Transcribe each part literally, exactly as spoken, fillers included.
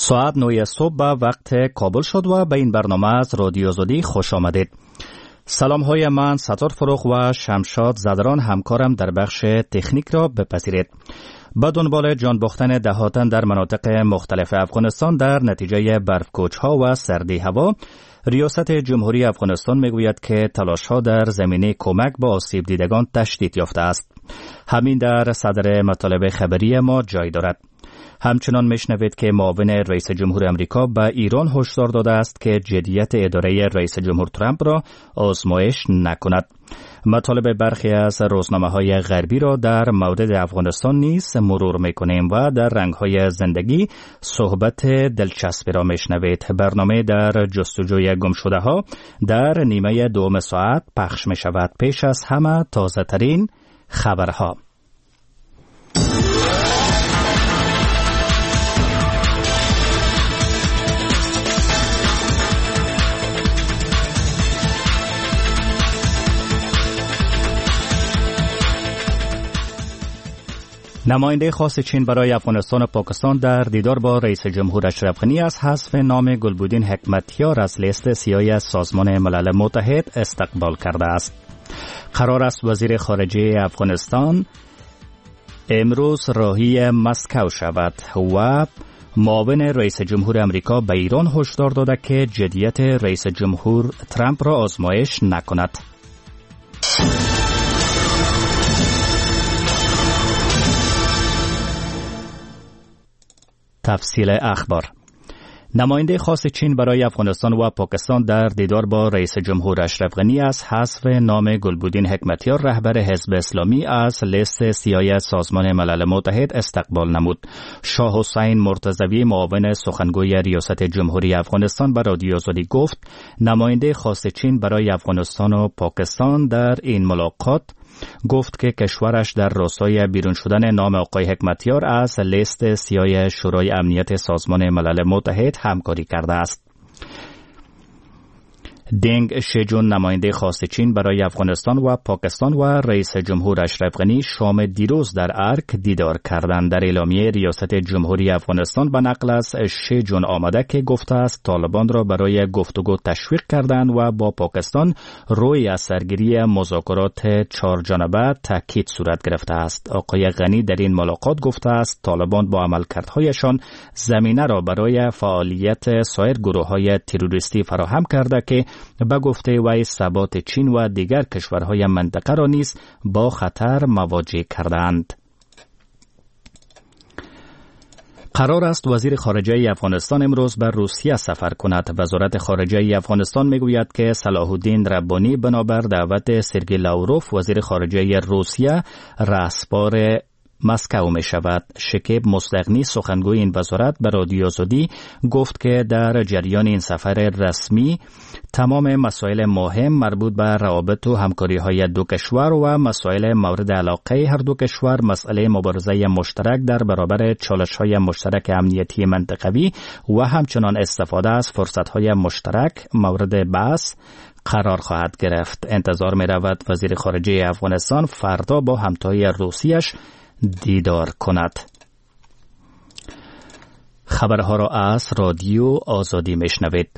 ساعت نه صبح به وقت کابل شد و به این برنامه از رادیو آزادی خوش آمدید. سلام های من ستار فروغ و شمشاد زدران همکارم در بخش تکنیک را بپذیرید. با دنبال جان باختن دهاتان در مناطق مختلف افغانستان در نتیجه برفکوچ‌ها و سردی هوا، ریاست جمهوری افغانستان میگوید که تلاش‌ها در زمینه کمک به آسیب دیدگان تشدید یافته است. همین در صدر مطالب خبری ما جای دارد. همچنان میشنوید که معاون رئیس جمهور امریکا به ایران هشدار داده است که جدیت اداره رئیس جمهور ترامپ را آزمایش نکند. مطالب برخی از روزنامه‌های غربی را در مورد افغانستان نیز مرور می‌کنیم و در رنگ‌های زندگی صحبت دلچسبی را میشنوید. برنامه در جستجوی گمشده‌ها در نیمه دوم ساعت پخش می‌شود. پیش از همه تازه‌ترین خبرها. نماینده خاص چین برای افغانستان و پاکستان در دیدار با رئیس جمهور اشرف غنی از حذف نام گلبودین حکمتیار از لیست سیاه سازمان ملل متحد استقبال کرده است. قرار است وزیر خارجه افغانستان امروز راهی مسکو شود و معاون رئیس جمهور امریکا به ایران هشدار داده که جدیت رئیس جمهور ترامپ را آزمایش نکند. تفصیل اخبار. نماینده خاص چین برای افغانستان و پاکستان در دیدار با رئیس جمهور اشرف غنی از حذف نام گلبودین حکمتیار رهبر حزب اسلامی از لیست سیاه سازمان ملل متحد استقبال نمود. شاه حسین مرتضوی معاون سخنگوی ریاست جمهوری افغانستان به رادیو آزادی گفت نماینده خاص چین برای افغانستان و پاکستان در این ملاقات گفت که کشورش در راستای بیرون شدن نام آقای حکمتیار از لیست سیاه شورای امنیت سازمان ملل متحد همکاری کرده است. دنگ شیجون نماینده خاص چین برای افغانستان و پاکستان و رئیس جمهور اشرف غنی شام دیروز در ارک دیدار کردند. در اعلامیه ریاست جمهوری افغانستان به نقل از شیجون آمده که گفته است طالبان را برای گفتگو تشویق کردند و با پاکستان روی از سرگیری مذاکرات چهار جانبه تاکید صورت گرفته است. آقای غنی در این ملاقات گفته است طالبان با عملکردهایشان زمینه را برای فعالیت سایر گروه‌های تروریستی فراهم کرده که به گفته وی ثبات چین و دیگر کشورهای منطقه را نیز با خطر مواجه کردند. قرار است وزیر خارجه افغانستان امروز به روسیه سفر کند. وزارت خارجه افغانستان میگوید که صلاح الدین ربانی بنابر دعوت سرگئی لاوروف وزیر خارجه روسیه رهسپار مسکو می شود. شکیب مصدقنی سخنگوی این وزارت به رادیو آزادی گفت که در جریان این سفر رسمی تمام مسائل مهم مربوط به روابط و همکاری های دو کشور و مسائل مورد علاقه هر دو کشور، مسئله مبارزه مشترک در برابر چالش های مشترک امنیتی منطقوی و همچنان استفاده از فرصت های مشترک مورد بحث قرار خواهد گرفت. انتظار می رود وزیر خارجه افغانستان فردا با همتای روسیش دیدار کند. خبرها را از رادیو آزادی میشنوید.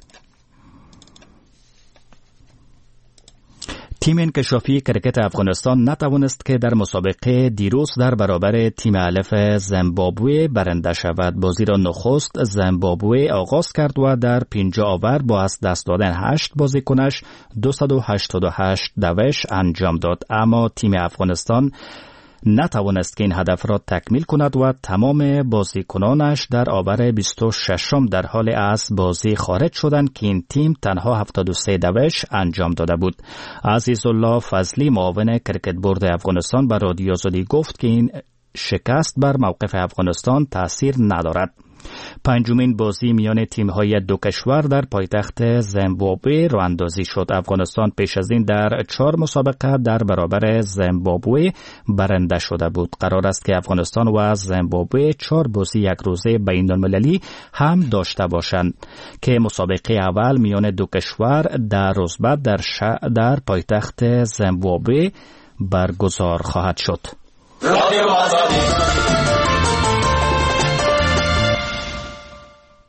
تیم انکشافی کرکت افغانستان نتوانست که در مسابقه دیروز در برابر تیم الف زیمبابوه برنده شود. بازی را نخست زیمبابوه آغاز کرد و در پنجاه آور با از دست دادن هشت بازیکنش دویست و هشتاد و هشت دوش انجام داد، اما تیم افغانستان نتوانست که این هدف را تکمیل کند و تمام بازیکنانش در آور بیست و ششم در حال از بازی خارج شدند که این تیم تنها هفتاد و سه دوش انجام داده بود. عزیزالله فضلی معاون کرکت بورد افغانستان به رادیو آزادی گفت که این شکست بر موقف افغانستان تأثیر ندارد. پنجمین بازی میان تیم‌های دو کشور در پایتخت زیمبابوه راه اندازی شد. افغانستان پیش از این در چهار مسابقه در برابر زیمبابوه برنده شده بود. قرار است که افغانستان و زیمبابوه چهار بازی یک روزه بین‌المللی هم داشته باشند که مسابقه اول میان دو کشور در روز بعد در در پایتخت زیمبابوه برگزار خواهد شد.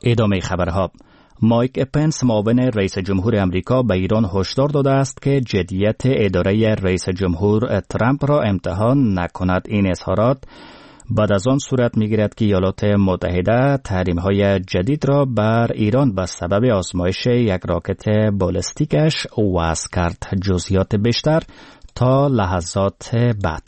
ادامه خبرها. مایک پنس معاون رئیس جمهور امریکا به ایران هشدار داده است که جدیت اداره رئیس جمهور ترامپ را امتحان نکند. این اظهارات بعد از آن صورت می‌گیرد که ایالات متحده تحریم‌های جدید را بر ایران به سبب آزمایش یک راکت بالستیکش وضع کرد. جزئیات بیشتر تا لحظات بعد.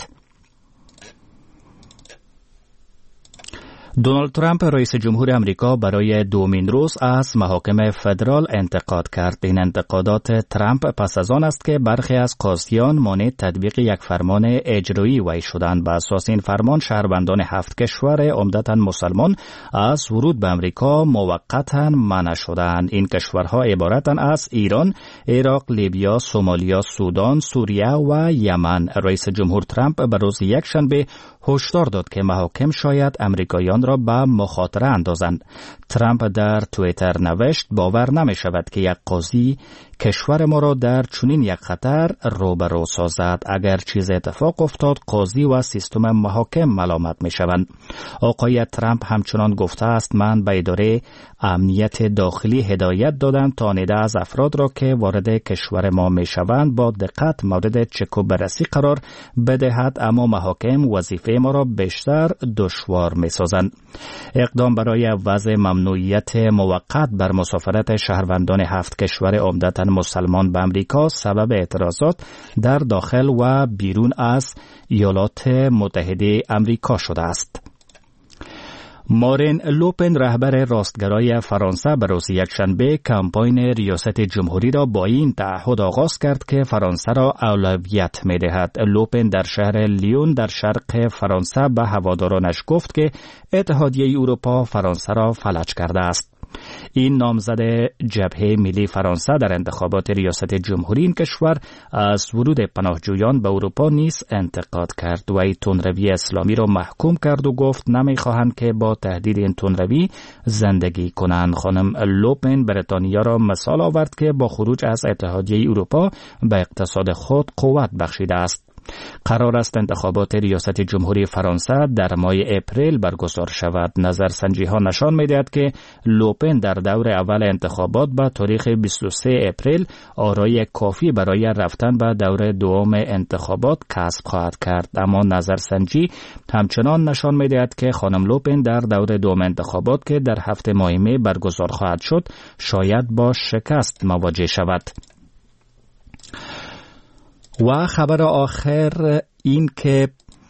دونالد ترامپ رئیس جمهور امریکا برای دومین روز از محاکم فدرال انتقاد کرد. این انتقادات ترامپ پس از آن است که برخی از قاضیان مانع تطبیق یک فرمان اجرایی وی شدند. بر اساس این فرمان شهروندان هفت کشور عمدتاً مسلمان از ورود به امریکا موقتاً منع شدند. این کشورها عبارتند از ایران، عراق، لیبیا، سومالیا، سودان، سوریه و یمن. رئیس جمهور ترامپ به روز یکشنبه هشدار داد که محاکم شاید امریکایان را به مخاطره اندازند. ترامپ در توییتر نوشت باور نمی شود که یک قاضی کشور ما را در چنین یک خطر روبرو سازد. اگر چیز اتفاق افتاد قاضی و سیستم محاکم ملامت می شوند. آقای ترامپ همچنان گفته است من به اداره امنیت داخلی هدایت دادم تا نده از افراد را که وارد کشور ما می شوند با دقت مورد چک و بررسی قرار بدهد، اما محاکم وظیفه ما را بیشتر دشوار می سازند. اقدام برای وضع ممنوعیت موقت بر مسافرت شهروندان هفت کشور عمدتاً مسلمان به امریکا سبب اعتراضات در داخل و بیرون از ایالات متحده امریکا شده است. مارین لوپن رهبر راستگرای فرانسه به روز یکشنبه کمپاین ریاست جمهوری را با این تعهد آغاز کرد که فرانسه را اولویت می‌دهد. لوپن در شهر لیون در شرق فرانسه به هوادارانش گفت که اتحادیه اروپا فرانسه را فلج کرده است. این نامزد جبهه ملی فرانسه در انتخابات ریاست جمهوری این کشور از ورود پناهجویان به اروپا نیز انتقاد کرد و این تندروی اسلامی را محکوم کرد و گفت نمیخواهند که با تهدید این تندروی زندگی کنند. خانم لوپن بریتانیا را مثال آورد که با خروج از اتحادیه اروپا به اقتصاد خود قوت بخشیده است. قرار است انتخابات ریاست جمهوری فرانسه در ماه اپریل برگزار شود. نظرسنجی ها نشان می‌دهد که لوپن در دور اول انتخابات به تاریخ بیست و سوم اپریل آرای کافی برای رفتن به دور دوم انتخابات کسب خواهد کرد، اما نظرسنجی همچنان نشان می‌دهد که خانم لوپن در دور دوم انتخابات که در هفته ماه می برگزار خواهد شد شاید با شکست مواجه شود. و خبر آخر این که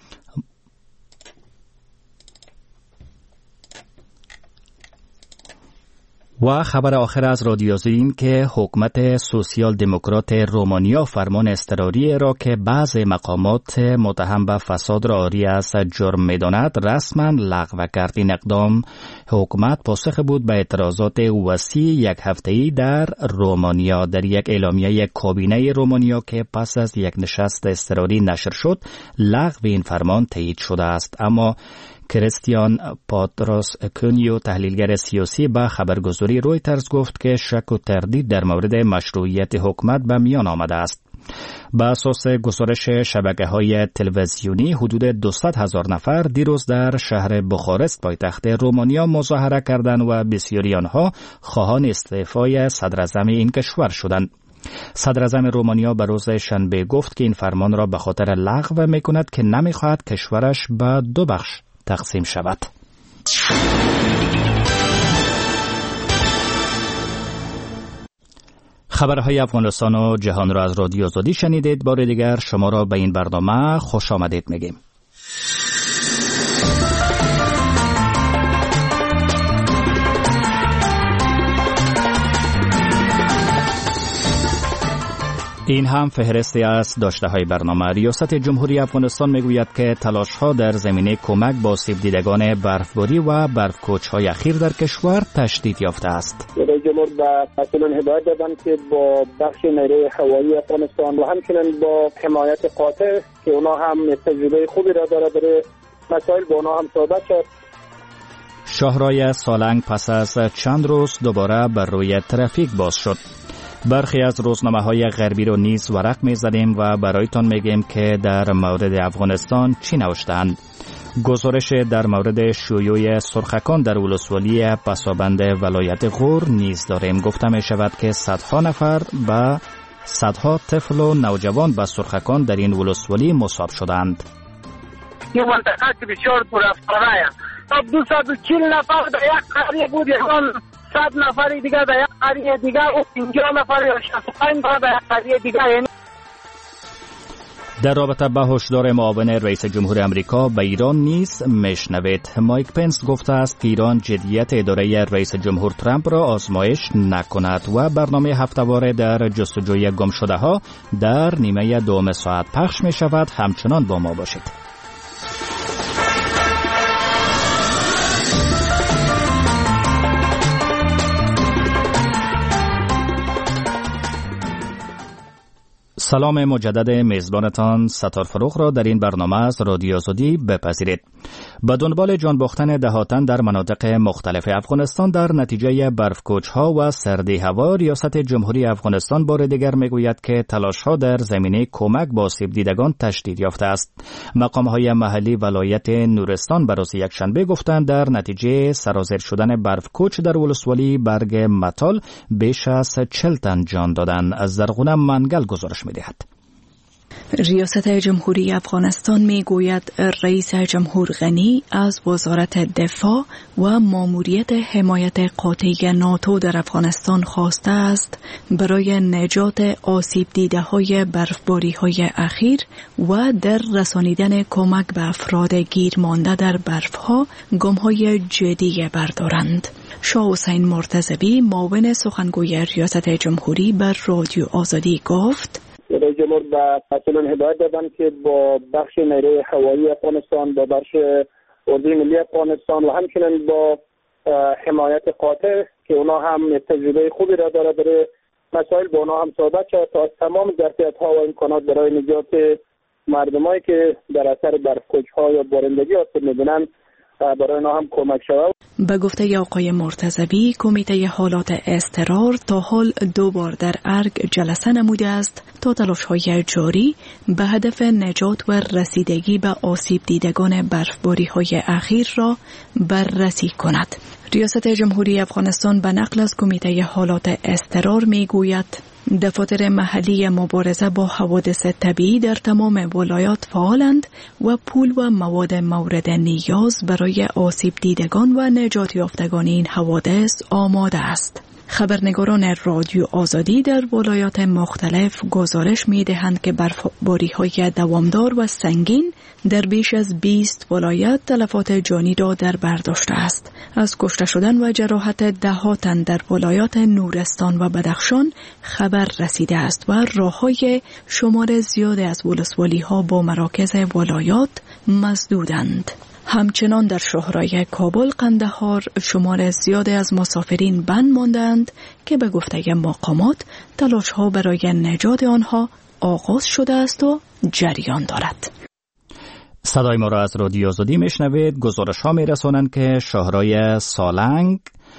و خبر آخر از رادیو این که حکومت سوسیال دموکرات رومانیا فرمان اضطراری را که بعض مقامات متهم به فساد را عاری از جرم می‌داند رسما لغو کرد. این اقدام حکومت پاسخ بود به اعتراضات وسیع یک هفته‌ای در رومانیا. در یک اعلامیه کابینه رومانیا که پس از یک نشست اضطراری نشر شد لغو این فرمان تایید شده است، اما کریستیان پاتراس کنیو تحلیلگر سیاسی به خبرگزاری رویترز گفت که شک و تردید در مورد مشروعیت حکومت به میان آمده است. به اساس گزارش شبکه‌های تلویزیونی حدود دویست هزار نفر دیروز در شهر بخارست پایتخت رومانیا مظاهره کردند و بسیاری آنها خواهان استعفای صدراعظم این کشور شدند. صدراعظم رومانیا به روز شنبه گفت که این فرمان را به خاطر لغو می‌کند که نمی‌خواهد کشورش به دو بخش تقسیم شود. خبرهای افغانستان و جهان را از رادیو آزادی شنیدید. بار دیگر شما را به این برنامه خوش آمدید میگیم. این هم فهرستی از داشته های برنامه. ریاست جمهوری افغانستان میگوید که تلاش ها در زمینه کمک با سیب دیدگان برفباری و برفکوچ های اخیر در کشور تشدید یافته است. رئیس جمهور به مسئولان هدایت دادند که با بخش نیروی هوایی افغانستان و همچنین با حمایت قاطع که اونا هم تجربه خوبی را داره برای مسائل با اونا هم صحبت شد. شاهراه سالنگ پس از چند روز دوباره بر روی ترافیک باز شد. برخی از روزنامه‌های غربی رو نیز ورق می‌زدیم و برایتان میگیم که در مورد افغانستان چی نوشتند. گزارش در مورد شیوع سرخکان در ولسوالی پسابند ولایت غور نیز داریم. گفته می شود که صدها نفر و صدها طفل و نوجوان به سرخکان در این ولسوالی مصاب شدند. این منطقه که بسیار پر افسانه است. تا دویست و چهل نفر در یک قریه بود، یکان صد نفر دیگر در یک قریه دیگر و پنجاه نفر یا شصت و پنج نفر در یک قریه دیگر. یعنی در رابطه با هشدار معاون رئیس جمهور امریکا به ایران نیز میشنوید. مایک پنس گفته است که ایران جدیت اداره رئیس جمهور ترامپ را آزمایش نکند و برنامه هفته‌واره در جستجوی گمشده ها در نیمه دوم ساعت پخش می شود. همچنان با ما باشید. سلام مجدد میزبانتان ستار فروغ را در این برنامه از رادیو آزادی بپذیرید. به دنبال جان باختن دهاتان در مناطق مختلف افغانستان در نتیجه برفکوچ‌ها و سردی هوا، ریاست جمهوری افغانستان بار دیگر میگوید که تلاش‌ها در زمینه کمک به آسیب دیدگان تشدید یافته است. مقام‌های محلی ولایت نورستان به روز یکشنبه گفتند در نتیجه سرازیر شدن برفکوچ در ولسوالی برگ متال بیش از چهل تن جان دادند. از زرغونه منگل گزارش می‌دهد. ریاست جمهوری افغانستان می گوید رئیس جمهور غنی از وزارت دفاع و ماموریت حمایت قاطع ناتو در افغانستان خواسته است برای نجات آسیب دیده های برفباری های اخیر و در رسانیدن کمک به افراد گیر مانده در برف ها گام های جدی بردارند. شاه حسین مرتضوی معاون سخنگوی ریاست جمهوری بر رادیو آزادی گفت رئیس جمهور به مسئولان هدایت دادند که با بخش نیروی هوایی افغانستان، با بخش اردوی ملی افغانستان و همچنین با حمایت قاطع که اونا هم تجربه خوبی را داره برای مسائل با اونا هم صحبت شد تا تمام ظرفیت‌ها و امکانات برای نجات مردمایی که در اثر برفکوچ‌ها یا بارندگی آسیب می‌بینند برای اونا هم کمک شود. به گفته آقای مرتضوی، کمیته حالات اضطرار تا حال دو بار در ارگ جلسه نموده است تا تلاش‌های جاری به هدف نجات و رسیدگی به آسیب دیدگان برفباری‌های اخیر را بررسی کند. ریاست جمهوری افغانستان به نقل از کمیته حالات اضطرار می‌گوید دفاتر محلی مبارزه با حوادث طبیعی در تمام ولایات فعالند و پول و مواد مورد نیاز برای آسیب دیدگان و نجات یافتگان این حوادث آماده است. خبرنگاران رادیو آزادی در ولایات مختلف گزارش می دهند که برفباری های دوامدار و سنگین در بیش از بیست ولایت تلفات جانی را در بر داشته است. از کشته شدن و جراحت ده تن در ولایات نورستان و بدخشان خبر رسیده است و راههای شمار زیاد از ولسوالی ها با مراکز ولایات مسدودند. همچنان در شهرهای کابل، قندهار شمار زیاد از مسافرین بند ماندند که به گفته مقامات تلاش‌ها برای نجات آنها آغاز شده است و جریان دارد. صدای ما را از رادیو آزادی میشنوید. گزارش ها میرسانند که شهرهای سالنگ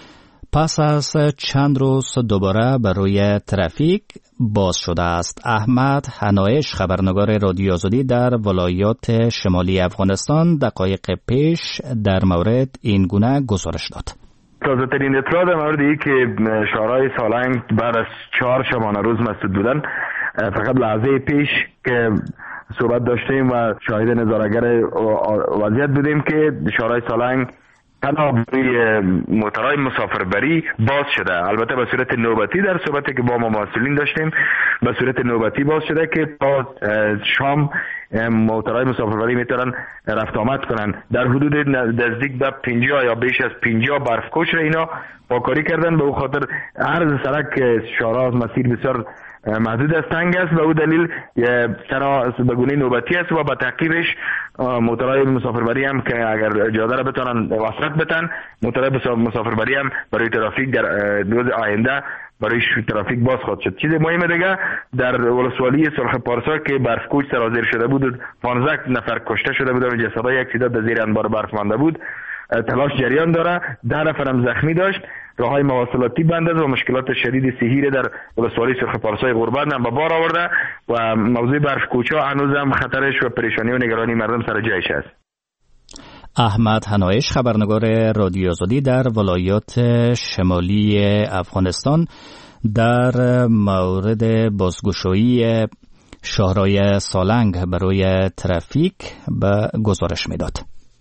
پس از چند روز دوباره برای ترافیک باز شده است. احمد حنایش، خبرنگار رادیو آزادی در ولایات شمالی افغانستان، دقایق پیش در مورد این گونه گزارش داد. تازه ترین اطلاع در مورد ای که شهرهای سالنگ بعد از چهار شبانه روز مسدود بودن، فقط لحظه پیش که صحبت داشتیم و شاهد نظاره‌گر وضعیت بودیم که شهرهای سالنگ تنها برای موترهای مسافربری باز شده. البته به صورت نوبتی، در صحبتی که با ما مسئولین داشتیم به صورت نوبتی باز شده که تا شام موترهای مسافربری میتونن رفت آمد کنن. در حدود نزدیک به پنجاه یا بیش از پنجاه برفکوچ را اینا پاکاری کردن. به او خاطر عرض سرک شهرها از مسیر بسیار محدود است، تنگ است. به او دلیل تنها به گونه نوبتی است و به تعقیبش موترهای مسافربری هم که اگر اجازه را بتونن وسط بتن، موترهای مسافربری هم برای ترافیک در روز آینده برای ترافیک باز خواهد شد. چیز مهم دیگه در ولسوالی سرخ پارسا که برفکوچ سرازیر شده بود، پانزده نفر کشته شده بود و جسدهای یک تعداد در زیر انبار برف مانده بود. تلاش جریان داره. ده نفر هم زخمی داشت. راههای مواصلاتی بند است و مشکلات شدید صحی در ولسوالی سرخ پارسای غربت هم به بار آورده و موضوع برفکوچ‌ها هنوز هم خطرش و پریشانی و نگرانی مردم سر جایش است. احمد هنایش خبرنگار رادیو آزادی در ولایات شمالی افغانستان در مورد بازگشایی شاهرای سالنگ برای ترافیک به گزارش میداد.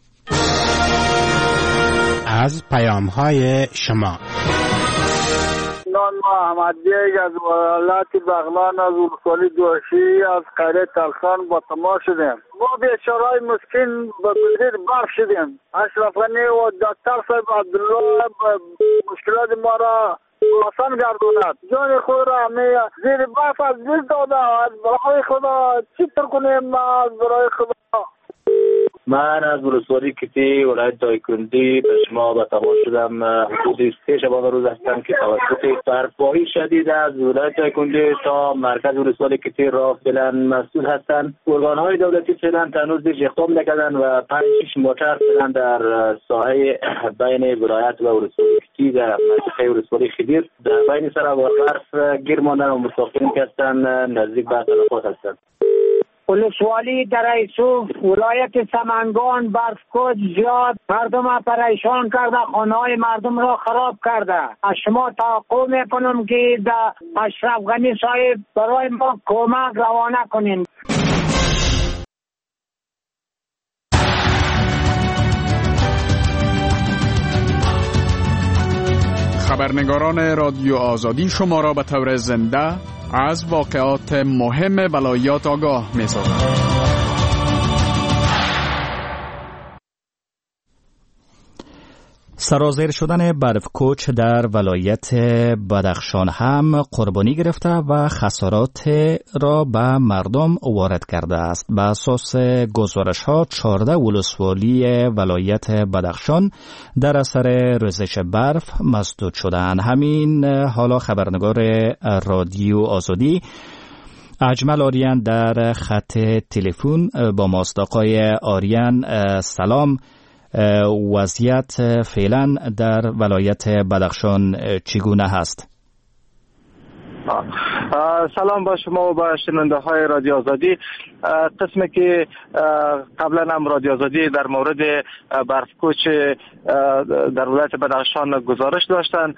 از پیام‌های شما نان محمد بیگ از ولایت بغلان از ولسوالی دوشی از قریه تلخان با تماس شدیم. ما بیچاره‌های مسکین به زیر برف شدیم. اشرف غنی و دکتر صاحب عبدالله مشکلات ما را آسان گرداند. جان خود را همه زیر برف از دست داده. از برای خدا چی تر کنیم؟ از برای خدا من از ولسوالی کتی ولایت دایکندی به شما به تماس شدم. حدود سه شبانه روز هستم که توسط برفباری شدید از ولایت دایکندی تا مرکز ولسوالی کتی را فعلا مسئول هستند. ارگان‌های دولتی فعلا هنوز هیچ اقدام نکردند و پنج شش موتر فعلا در ساحه بین ولایت و ولسوالی کتی در منطقه ولسوالی خدیر در بین سر و برف گیر ماندن و مسافرین که هستند نزدیک به تلفات هستند. ولسوالی در یوسف ولایت سمنگان برفکوچ زیاد مردم پریشان کرده، خانه های مردم را خراب کرده. از شما توقع میکنم که در اشرف غنی صاحب برای ما کمک روانه کنین. خبرنگاران رادیو آزادی شما را به طور زنده از واقعات مهم ولایات آگاه می‌سازند. سرازیر شدن برفکوچ در ولایت بدخشان هم قربانی گرفته و خسارات را به مردم وارد کرده است. به اساس گزارش ها چهارده ولسوالی ولایت بدخشان در اثر ریزش برف مسدود شدند. همین حالا خبرنگار رادیو آزادی اجمل آریان در خط تلفن با ماست. آقای آریان سلام، وضعیت فعلا در ولایت بدخشان چگونه هست؟ سلام با شما و با شنونده های رادیو آزادی. قسمی که قبلا هم رادیو آزادی در مورد برفکوچ در ولایت بدخشان گزارش داشتن،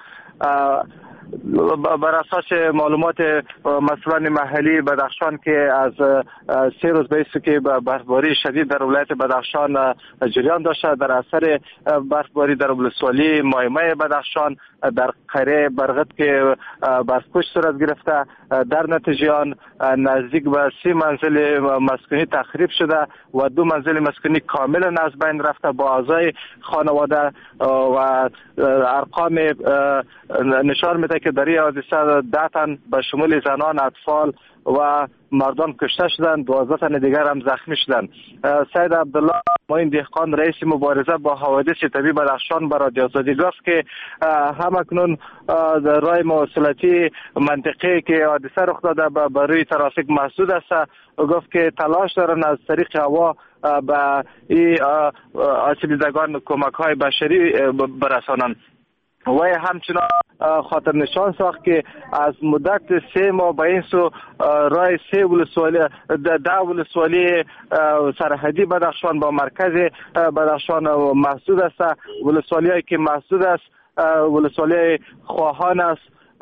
بر اساس معلومات مسئولان محلی بدخشان که از سه روز بیست که برفباری شدید در ولایت بدخشان جریان داشته، در اثر برفباری در ولسوالی مایمای بدخشان در قریه برغت که برفکوچ صورت گرفته، در نتیجه آن نزدیک به سی منزل مسکونی تخریب شده و دو منزل مسکونی کاملا از بین رفته. با اعضای خانواده و ارقام نشان میده که در این حادثه ده تن به شمول زنان، اطفال و مردان کشته شدند، دوازده تن دیگر هم زخمی شدند. سید عبدالله معین دهقان رئیس مبارزه با حوادث طبیعی بدخشان به رادیو آزادی گفت که همکنون در راه مواصلاتی منطقه‌ای که حادثه رخ داده به روی ترافیک مسدود است. گفت که تلاش دارن از طریق هوا به این آسیب دیدگان کمک‌های بشری برسانند. و همچنان خاطر نشان ساخت که از مدت سه ماه به این سو راه سه ولسوالی ده ولسوالی سرحدی بدخشان با مرکز بدخشان محدود است. ولسوالی هایی که محدود است ولسوالی خواهان است،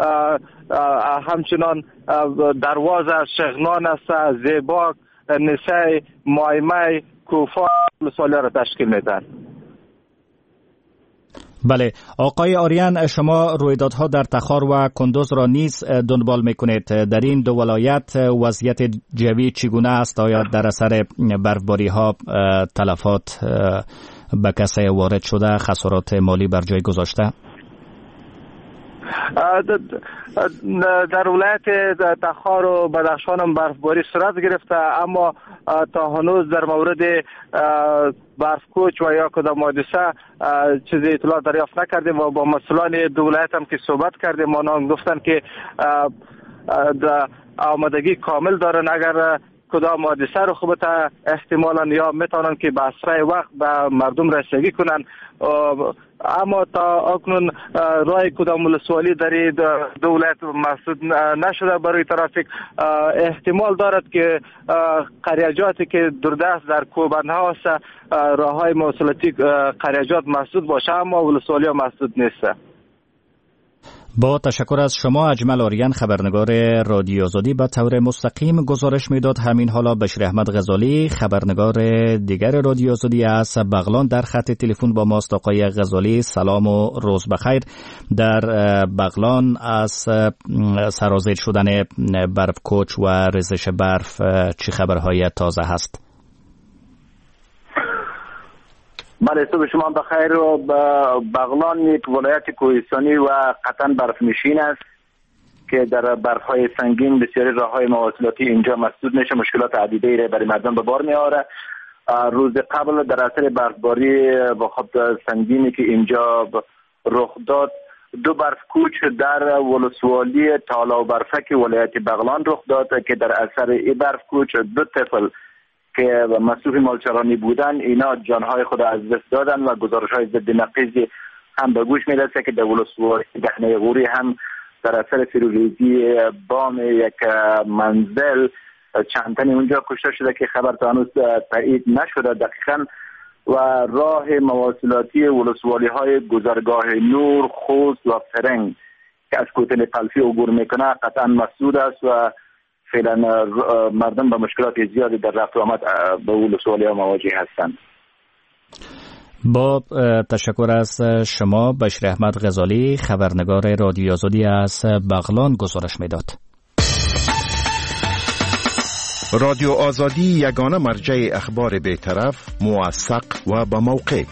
همچنان درواز است، شغنان است، زیباک، نسای، مایمای، کوفا ولسوالی را تشکیل میدن. بله آقای آریان، شما رویدادها در تخار و کندوز را نیز دنبال میکنید. در این دو ولایت وضعیت جوی چگونه است؟ آیا در اثر برفباری ها تلفات به کسی وارد شده، خسارات مالی بر جای گذاشته؟ در ولایت تخار و بدخشان هم برفباری صورت گرفته، اما تا هنوز در مورد برفکوچ و یا کدام حادثه چیزی اطلاع دریافت نکردیم و با مسئولان دو ولایت هم که صحبت کردیم آنها گفتن که آمادگی کامل دارن اگر کدام حادثه رو خوبت احتمالاً یا میتونن که به اسرع وقت به مردم رسیدگی کنن. اما تا اکنون راه کدام ولسوالی در دولت مسدود نشده برای ترافیک. احتمال دارد که قریجاتی که دوردست در کوبندها است راه های مواصلاتی قریجات مسدود باشه، اما ولسوالی ها مسدود نیست. با تشکر از شما. اجمل آریان، خبرنگار رادیو آزادی، به طور مستقیم گزارش میداد. همین حالا بشیر احمد غزالی، خبرنگار دیگر رادیو آزادی از بغلان، در خط تلفن با ماست. آقای غزالی سلام و روز بخیر. در بغلان از سرازیر شدن برف کوچ و ریزش برف چه خبرهای تازه هست؟ بله، صبح شما بخیر. و بغلان یک ولایت کوهستانی و قطعا برف نشین است که در برف‌های سنگین بسیاری راه‌های مواصلاتی اینجا مسدود میشه، مشکلات عدیده‌ای را برای مردم به بار میاره. روز قبل در اثر برفباری با خود سنگینی که اینجا رخ داد، دو برف کوچ در ولسوالی تالا و برفک ولایت بغلان رخ داد که در اثر این برف کوچ دو طفل که مصروف مالچرانی بودن اینا جانهای خود از دست دادن و گزارش‌های ضد نقیضی هم به گوش میرسه که در ولسوالی دهنه غوری هم در اثر فیروریزی بام یک منزل چند تنی اونجا کشته شده که خبر تا هنوز تایید نشده دقیقاً. و راه مواصلاتی ولسوالی های گذرگاه نور، خوست و فرنگ که از کوتل قلفی عبور میکنه قطعا مسدود است و فعلا مردم به مشکلات زیادی در رفت و آمد به ولسوالی ها مواجه هستند. با تشکر از شما. بشیر احمد غزالی، خبرنگار رادیو آزادی از بغلان، گزارش میداد. رادیو آزادی یگانه مرجع اخبار بی‌طرف، موثق و با موقع.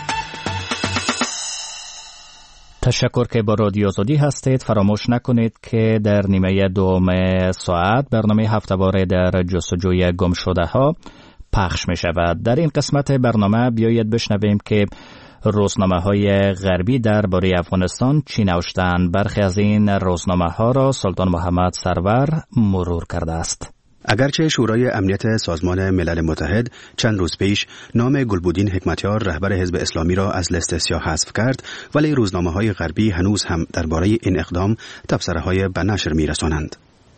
تشکر که با رادیو آزادی هستید. فراموش نکنید که در نیمه دوم ساعت برنامه هفته‌واره در جستجوی گم شده ها پخش می شود. در این قسمت برنامه بیایید بشنویم که روزنامه های غربی درباره افغانستان چی نوشتند. برخی از این روزنامه ها را سلطان محمد سرور مرور کرده است. اگرچه شورای امنیت سازمان ملل متحد چند روز پیش نام گلبودین حکمتیار رهبر حزب اسلامی را از لیست سیاه حذف کرد، ولی روزنامه‌های غربی هنوز هم درباره این اقدام تبصره‌های به نشر می‌رسانند.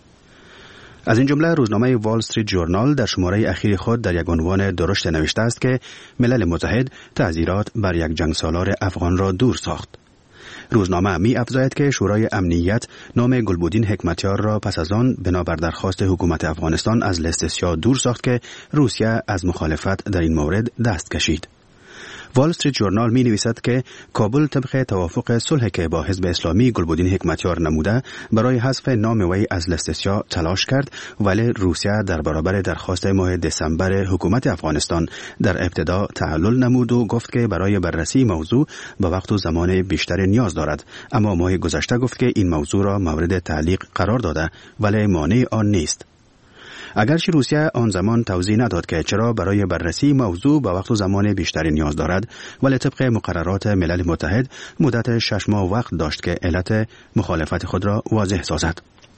از این جمله روزنامه وال استریت ژورنال در شماره اخیر خود در یک عنوان درشت نوشته است که ملل متحد تعزیرات بر یک جنگسالار افغان را دور ساخت. روزنامه می افزاید که شورای امنیت نام گلبودین حکمتیار را پس از آن بنابر درخواست حکومت افغانستان از لیست سیاه دور ساخت که روسیه از مخالفت در این مورد دست کشید. وال استریت ژورنال می نویسد که کابل طبق توافق صلح که با حزب اسلامی گلبودین حکمتیار نموده برای حذف نام وی از لیست سیاه تلاش کرد، ولی روسیه در برابر درخواست ماه دسامبر حکومت افغانستان در ابتدا تعلل نمود و گفت که برای بررسی موضوع به وقت و زمان بیشتر نیاز دارد، اما ماه گذشته گفت که این موضوع را مورد تعلیق قرار داده ولی مانع آن نیست. اگرچه روسیه آن زمان توضیح نداد که چرا برای بررسی موضوع به وقت و زمان بیشتری نیاز دارد، ولی طبق مقررات ملل متحد مدت شش ماه وقت داشت که علت مخالفت خود را واضح سازد.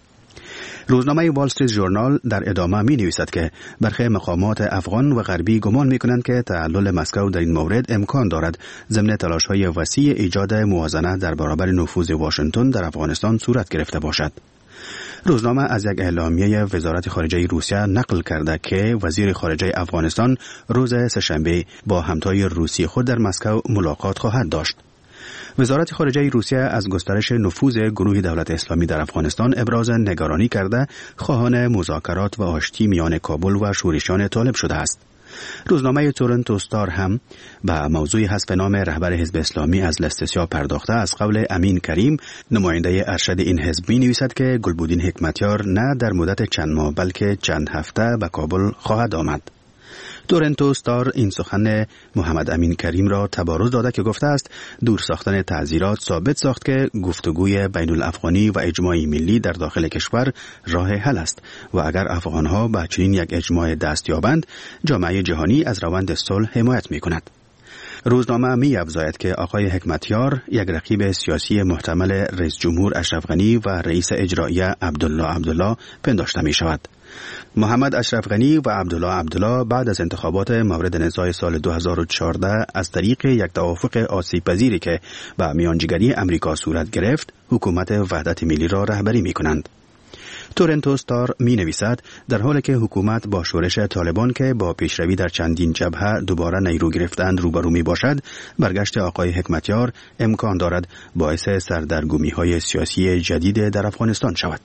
روزنامه وال استریت ژورنال در ادامه می نویسد که برخی مقامات افغان و غربی گمان می کنند که تعلل مسکو در این مورد امکان دارد ضمن تلاش های وسیع ایجاد موازنه در برابر نفوذ واشنگتن در افغانستان صورت گرفته باشد. روزنامه از یک اعلامیه وزارت خارجه روسیه نقل کرده که وزیر خارجه افغانستان روز سه‌شنبه با همتای روسی خود در مسکو ملاقات خواهد داشت. وزارت خارجه روسیه از گسترش نفوذ گروه دولت اسلامی در افغانستان ابراز نگرانی کرده خواهان مذاکرات و آشتی میان کابل و شورشیان طالب شده است. روزنامه تورنتو استار هم به موضوع حذف نام رهبر حزب اسلامی از لیست سیاه پرداخته از قول امین کریم نماینده ارشد این حزب می نویسد که گلبودین حکمتیار نه در مدت چند ماه بلکه چند هفته به کابل خواهد آمد. تورنتو استار این سخن محمد امین کریم را تبارز داده که گفته است دور ساختن تعزیرات ثابت ساخت که گفتگوی بین الافغانی و اجماع ملی در داخل کشور راه حل است و اگر افغانها به چنین یک اجماع دست یابند جامعه جهانی از روند صلح حمایت می کند. روزنامه می افزاید که آقای حکمتیار یک رقیب سیاسی محتمل رئیس جمهور اشرف غنی و رئیس اجرایی عبدالله عبدالله پنداشته می شود. محمد اشرف غنی و عبدالله عبدالله بعد از انتخابات مورد نزاع سال دو هزار و چهارده از طریق یک توافق آسیب پذیری که با میانجیگری امریکا صورت گرفت، حکومت وحدت ملی را رهبری می کنند. تورنتو استار می نویسد در حالی که حکومت با شورش طالبان که با پیشروی در چندین جبهه دوباره نیرو گرفتند روبرو می باشد، برگشت آقای حکمتیار امکان دارد باعث سردرگمی های سیاسی جدید در افغانستان شود.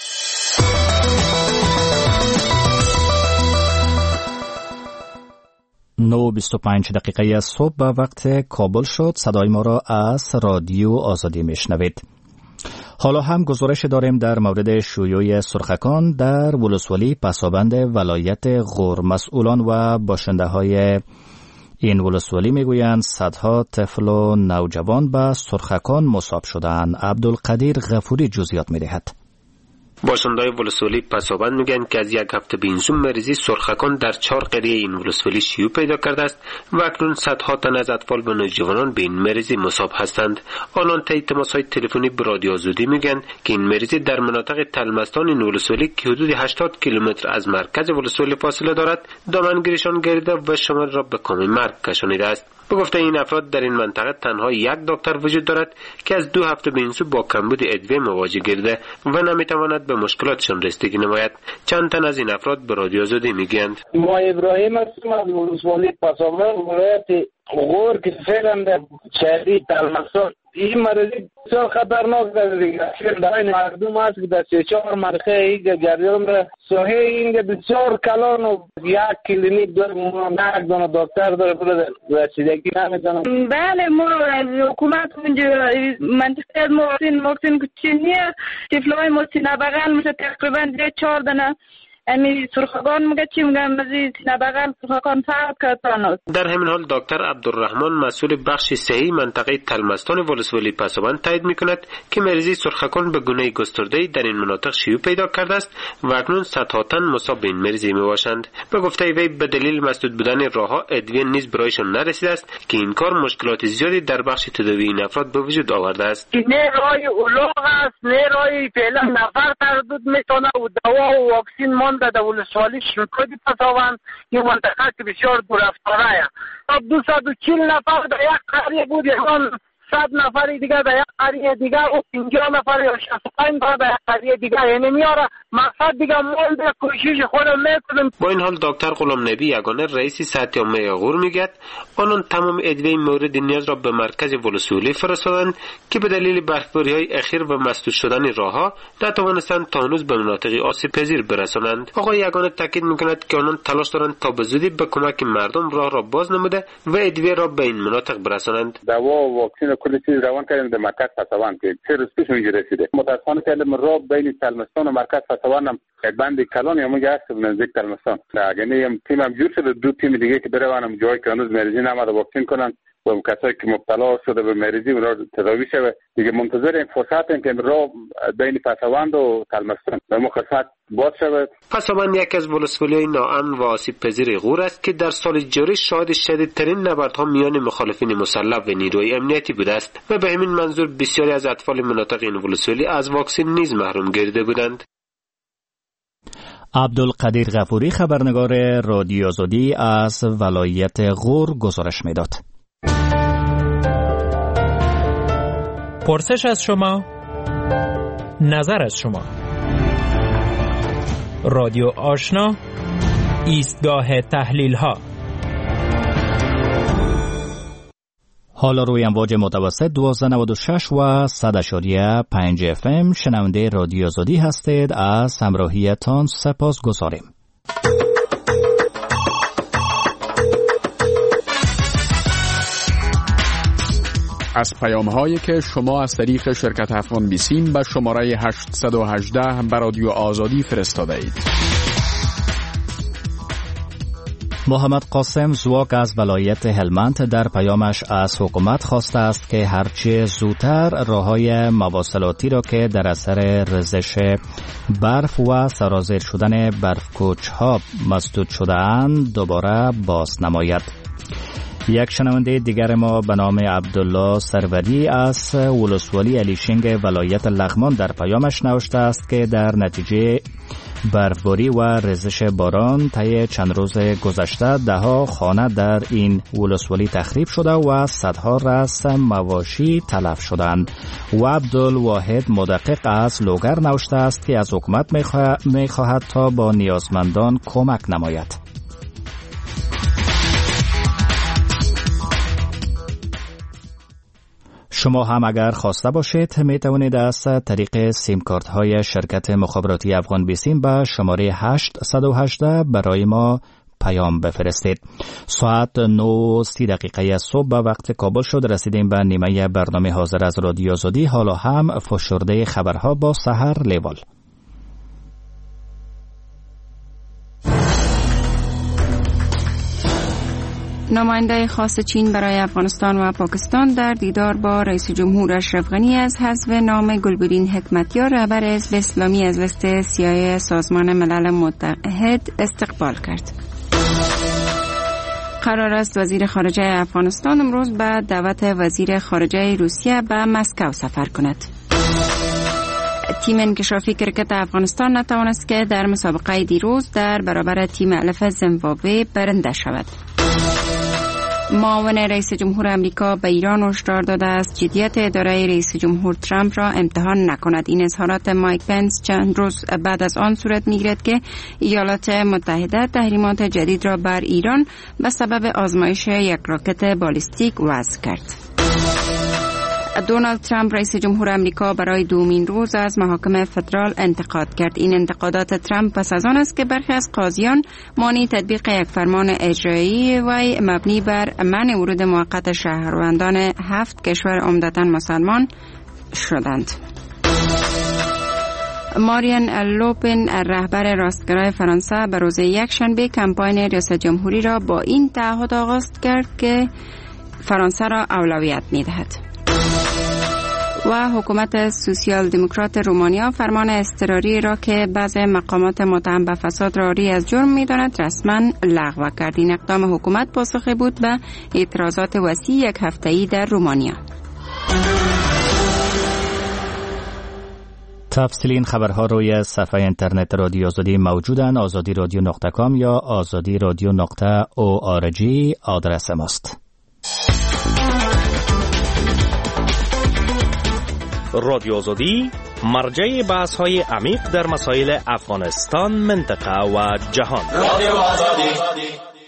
نه و بیست و پنج دقیقه صبح به وقت کابل شد. صدای ما را از رادیو آزادی میشنوید. حالا هم گزارش داریم در مورد شیوع سرخکان در ولسوالی پسابند ولایت غور. مسئولان و باشنده های این ولسوالی میگویند صدها طفل و نوجوان به سرخکان مصاب شدند. عبدالقدیر غفوری جزئیات میدهد. باشنده‌های ولسوالی پسابند میگن که از یک هفته به این سو مریضی سرخکان در چهار قریه این ولسوالی شیوع پیدا کرده است و اکنون صدها تن از اطفال و نوجوانان به این مریضی مصاب هستند. آنان طی تماس‌های تلفنی به رادیو آزادی میگن که این مریضی در مناطق تلمستان این ولسوالی که حدود هشتاد کیلومتر از مرکز ولسوالی فاصله دارد دامنگیرشان گردیده و شمال را به کام مرگ کشانیده است. به گفته این افراد در این منطقه تنها یک دکتر وجود دارد که از دو هفته به این سو با کمبود ادویه مواجه گرده و نمیتواند به مشکلاتشان رسیدگی نماید. چند تن از این افراد به رادیو آزادی میگویند. ما ابراهیم هستیم از ولسوالی پسابند ولایت غور که فعلا در شهری تلمستان. این مریضی بسیار خطرناک است. در مردم هست که در سه چهار مرخه ایگه جریان را ساحه اینگه بسیار کلان و یک کلینیک داره یک دانه دکتر داره بوده رسیدگی نمیتونم. بله ما از حکومت اونجا منطقه موسین موسین کچینیه تفلای موسین بغل میشه تقریبا ده چهار دانه امی سرخگان میگه چی میگه مزید نبغل سرخگان فرق کردن. در همین حال دکتر عبدالرحمن مسئول بخش صحی منطقه تلمستان ولسوالی پسابند تایید میکند که مریضی سرخگان به گونه گسترده‌ای در این مناطق شیوع پیدا کرده است و اکنون صدها تن مصاب به این مریضی میباشند. به گفته وی به دلیل مسدود بودن راهها ادویه نیز برایشان نرسیده است که این کار مشکلات زیادی در بخش تداوی این افراد به وجود آورده است. نه رای اولاغ است نه رای فعلا نفر تردد میتونه و دوا و واکسین مان در ولسوالی شرکتی پسابند این منطقه که بسیار دورفتاره است. تا دویست و چهل نفر در یک قریه بود، یکان صد نفری دیگر در یک قریه دیگر و پنجاه نفر یا شصت و پنج نفر در یک قریه دیگر، یعنی میاره مقصد دیگر مال به کوشش خودم میکنم. با این حال دکتر غلام نبی یگانه رئیس صحت عامه غور میگد آنان تمام ادویه مورد نیاز را به مرکز ولسوالی فرستادند که به دلیل برفباری‌های اخیر و مسدود شدن راهها نتوانستند تا هنوز به مناطق آسیب پذیر برسانند. آقای یگانه تاکید میکند که آنان تلاش دارند تا به زودی به کمک مردم راه را باز نموده و ادویه را به این مناطق برسانند. دوا و واکسن کلی چیز روان کردیم در مرکز پسابند که سه روز پیش اونجا رسیده. متاسفانه که راه بین تلمستان و مرکز پسابند هم بند کلان یا مگه هست نزدیک تلمستان. یعنی هم تیم هم جور شده، دو تیم دیگه که بروانم جایی که هنوز مریضی نماده واکسن کنن و کسایی که مبتلا شده به مریضی را تداوی شود. دیگه منتظر این فرصت این که راه بین پسابند و تلمستان به مخصوص باز شود. پسابند یکی از ولسوالی‌های ناامن و آسیب پذیر غور است که در سال جاری شاهد شدیدترین نبردها میان مخالفین مسلح و نیروی امنیتی بوده است و به همین منظور بسیاری از اطفال مناطق این ولسوالی از واکسن نیز محروم گردیده بودند. عبدالقدیر غفوری خبرنگار رادیو آزادی از ولایت غور گزارش میداد. پرسش از شما، نظر از شما. رادیو آشنا، ایستگاه تحلیل ها. حالا روی امواج متوسط دوازده نود و شش و صد اشاریه پنج اف ام شنونده رادیو آزادی هستید. از همراهیتان سپاس گذاریم. از پیام هایی که شما از طریق شرکت افغان بیسیم به شماره هشتصد و هجده به رادیو آزادی فرستاده اید. محمد قاسم زواک از ولایت هلمند در پیامش از حکومت خواسته است که هرچه زودتر راههای مواصلاتی را که در اثر ریزش برف و سرازیر شدن برفکوچ‌ها مسدود شده‌اند دوباره باز نماید. یک شنونده دیگر ما به نام عبدالله سروری از ولسوالی علیشنگ ولایت لغمان در پیامش نوشته است که در نتیجه برفباری و ریزش باران طی چند روز گذشته دهها خانه در این ولسوالی تخریب شده و صدها رأس مواشی تلف شدند. و عبدالواحد مدقق از لوگر نوشته است که از حکومت می خواهد تا با نیازمندان کمک نماید. شما هم اگر خواسته باشید می توانید از طریق سیم کارت های شرکت مخابراتی افغان بیسیم به شماره هشت یک هشت برای ما پیام بفرستید. ساعت نه سی دقیقه صبح به وقت کابل شد. رسیدیم به نیمه برنامه حاضر از رادیو آزادی. حالا هم فشرده خبرها با سحر لیوال. نماینده خاص چین برای افغانستان و پاکستان در دیدار با رئیس جمهور اشرف غنی از حذف نام گلبدین حکمتیار رهبر حزب اسلامی از لیست سیاه سازمان ملل متحد استقبال کرد. قرار است وزیر خارجه افغانستان امروز به دعوت وزیر خارجه روسیه به مسکو سفر کند. تیم انکشافی کرکت افغانستان نتوانست که در مسابقه دیروز در برابر تیم الف زمبابوه برنده شود. معاون رئیس جمهور امریکا به ایران هشدار داده است جدیت اداره رئیس جمهور ترامپ را امتحان نکند. این اظهارات مایک پنس چند روز بعد از آن صورت میگیرد که ایالات متحده تحریمات جدید را بر ایران به سبب آزمایش یک راکت بالستیک وضع کرد. دونالد ترامپ رئیس جمهور امریکا برای دومین روز از محاکم فدرال انتقاد کرد. این انتقادات ترامپ پس از آن است که برخی از قاضیان مانع تطبیق یک فرمان اجرایی وی مبنی بر منع ورود موقت شهروندان هفت کشور عمدتاً مسلمان شدند. مارین لوپن رهبر راستگرای فرانسه به روز یکشنبه کمپاین ریاست جمهوری را با این تعهد آغاز کرد که فرانسه را اولویت می‌دهد. و حکومت سوسیال دموکرات رومانیا فرمان اضطراری را که بعض مقامات متهم به فساد را ری از جرم می‌داند رسما لغو کرد. این اقدام حکومت پاسخی بود به اعتراضات وسیع یک هفته‌ای در رومانیا. تفصیل این خبرها روی صفحه اینترنت رادیو آزادی موجودند. آزادی رادیو نقطه کام یا آزادی رادیو نقطه او آر جی آدرس ماست. رادیو آزادی مرجع بحث های عمیق در مسائل افغانستان، منطقه و جهان. رادیو آزادی.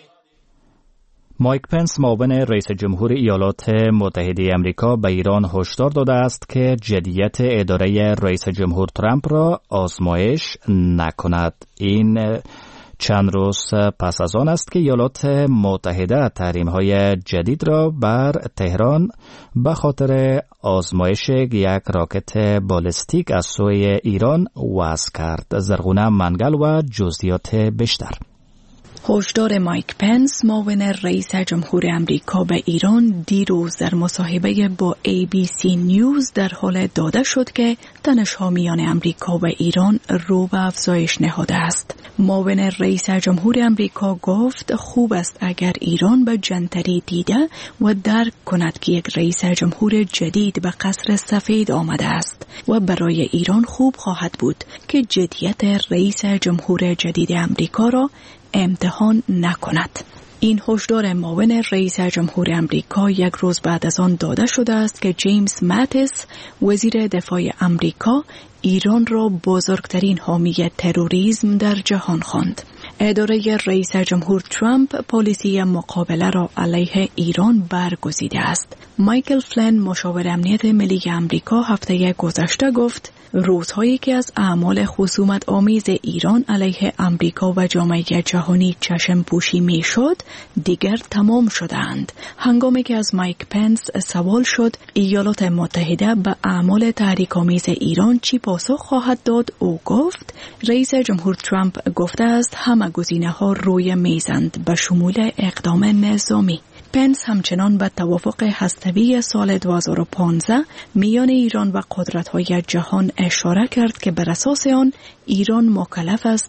مایک پنس معاون رئیس جمهور ایالات متحده آمریکا به ایران هشدار داده است که جدیت اداره رئیس جمهور ترامپ را آزمایش نکند. این چند روز پس از آن است که ایالات متحده تحریم‌های جدید را بر تهران به خاطر آزمایش یک راکت بالستیک از سوی ایران وضع کرد. زرغونه منگل و جزئیات بیشتر. هشدار مایک پنس معاون رئیس جمهور امریکا به ایران دیروز در مصاحبه با ای بی سی نیوز در حال داده شد که تنش‌ها میان امریکا و ایران رو به افزایش نهاده است. معاون رئیس جمهور امریکا گفت خوب است اگر ایران به جنتری دیده و درک کند که یک رئیس جمهور جدید به قصر سفید آمده است و برای ایران خوب خواهد بود که جدیت رئیس جمهور جدید امریکا را امتحان نکند. این هشدار معاون رئیس جمهور امریکا یک روز بعد از آن داده شده است که جیمز ماتیس وزیر دفاع امریکا ایران را بزرگترین حامی تروریسم در جهان خواند. اداره رئیس جمهور ترامپ پالیسی مقابله را علیه ایران برگزیده است. مایکل فلن مشاور امنیت ملی امریکا هفته گذشته گفت روزهایی که از اعمال خصومت آمیز ایران علیه امریکا و جامعه جهانی چشم پوشی می شد دیگر تمام شدند. هنگامی که از مایک پنس سوال شد ایالات متحده به اعمال تحریک آمیز ایران چی پاسخ خواهد داد، او گفت رئیس جمهور ترامپ گفته است همه گزینه ها روی میزند به شمول اقدام نظامی. پنس همچنان به توافق هسته‌ای سال دو هزار و پانزده میان ایران و قدرت‌های جهان اشاره کرد که بر اساس آن ایران مکلف است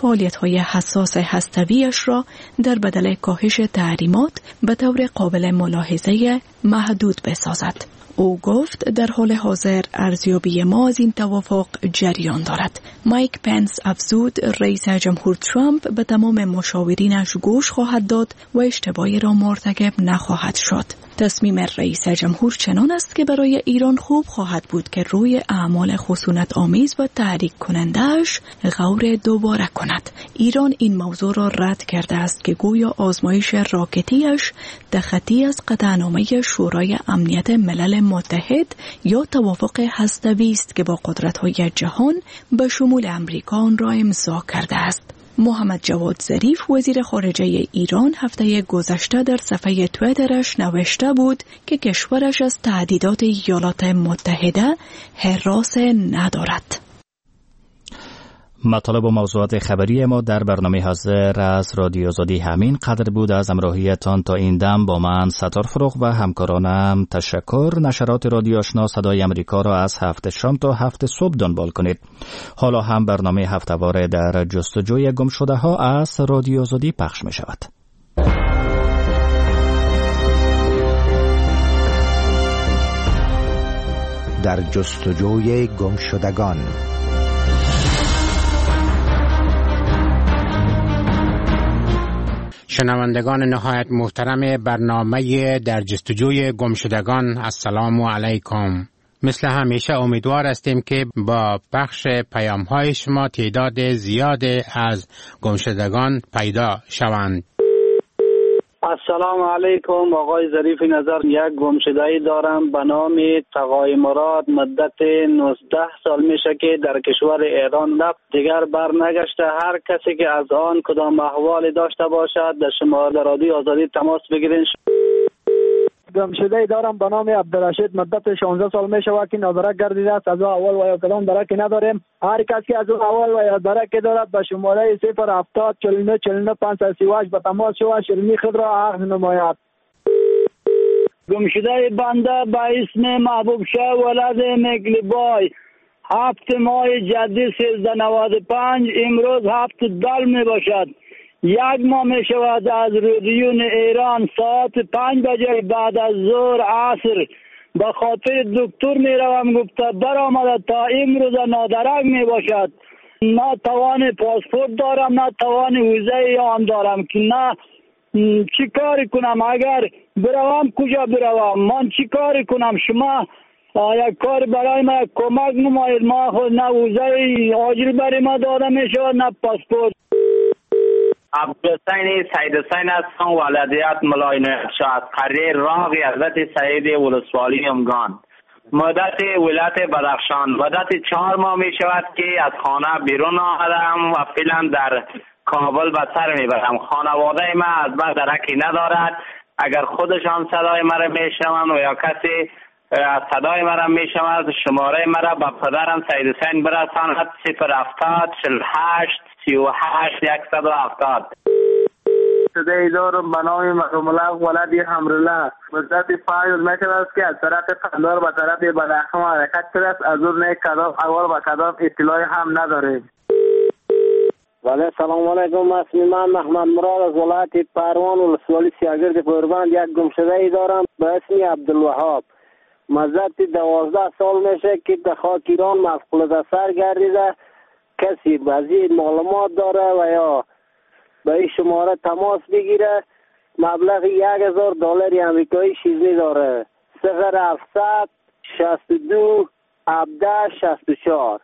فعالیت‌های حساس هسته‌ای‌اش را در بدل کاهش تحریمات به طور قابل ملاحظه محدود بسازد. او گفت در حال حاضر ارزیابی ما از این توافق جریان دارد. مایک پنس افزود رئیس جمهور ترامپ به تمام مشاورینش گوش خواهد داد و اشتباهی را مرتکب نخواهد شد. تصمیم رئیس جمهور چنان است که برای ایران خوب خواهد بود که روی اعمال خشونت آمیز و تحریک کننده‌اش غور دوباره کند. ایران این موضوع را رد کرده است که گویا آزمایش راکتیش تخطی از قطعنامه شورای امنیت ملل متحد یا توافق هسته‌ای است که با قدرت‌های جهان به شمول امریکا آن را امضا کرده است. محمد جواد ظریف وزیر خارجه ایران هفته گذشته در صفحه توییترش نوشته بود که کشورش از تهدیدات ایالات متحده هراس ندارد. مطالب و موضوعات خبری ما در برنامه حاضر از رادیو آزادی همین قدر بود. از همراهیتان تا این دم با من ستار فروغ و همکارانم تشکر. نشرات رادیو آشنا صدای امریکا را از هفت شام تا هفت صبح دنبال کنید. حالا هم برنامه هفته‌واره در جستجوی گمشده ها از رادیو آزادی پخش می شود. در جستجوی گمشدگان. شنوندگان نهایت محترم برنامه در جستجوی گمشدگان، السلام علیکم. مثل همیشه امیدوار هستیم که با پخش پیام های شما تعداد زیاد از گمشدگان پیدا شوند. السلام علیکم آقای ظریف نظر. یک گمشده‌ای دارم به نام تقای مراد. مدت نوزده سال میشه که در کشور ایران رفت، دیگر بر نگشته. هر کسی که از آن کدام احوالی داشته باشد در شماره رادیو آزادی تماس بگیرین. گمشده‌ای دارم به نام عبدالرشید. مدت شانزده سال می شود که نادرک گردیده است. از اول و یا کدام درکی نداریم. هر کسی که از اول و یا درکی دارد به شماره صفر هفتاد چهل و نه چهل و نه پانصد و سی و هشت به تماس شود. شیرینی خود را عقد نماید. گمشده بنده به اسم محبوب شاه ولد مگلیبای، هفت ماه جدی سیزده نود و پنج، امروز هفت دل می باشد. یک ماه می شود از رادیون ایران ساعت پنج بجه بعد از ظهر عصر به خاطر دکتر می روم گفته برآمده تا امروز نادرک می باشد. نه توان پاسپورت دارم نه توان ویزه آن دارم که نه چی کاری کنم. اگر بروم کجا بروم؟ من چی کاری کنم؟ شما یک کار برای ما کمک نمایید. ما خود نه ویزه آجیل برای ما داده می شود نه پاسپورت. عبدالحسین سید حسین هستم، ولادیت ملاینه شاد قریه راغی حضرت سید ولسوالی امگان. مدت ولایت بدخشان مدت چهار ماه می شود که از خانه بیرون آمدم و فعلا در کابل به سر می برم. خانواده ما از من درکی ندارد. اگر خودشان صدای مرا می شنوند و یا کسی صدای مرا می شنود شماره مرا به پدرم سید حسین برساند. صفر هفتاد چهل و هشت سی و هشت یکصد و هفتاد. صدای دارم به نام مرحوم الله ولدی همرله. مدت پنج روز میشد است که از طرف قندار به طرف بدخشان حرکت شده است. از اون نه کدام اول و کدام اطلاعی هم نداریم. ولی سلام علیکم. اسمی من محمد مراد از ولایت پروان ولسوالی سیاگرد پوربند. یک گمشده ای دارم به اسم عبدالوهاب. مدت دوازده سال میشه که به خاک ایران مفقود از سر گردیده. کسی بعضی معلومات داره و یا به این شماره تماس بگیره. مبلغ یک هزار دلار امریکایی شیزنی داره. صفر هفتصد شصت و دو هفده شصت و چهار.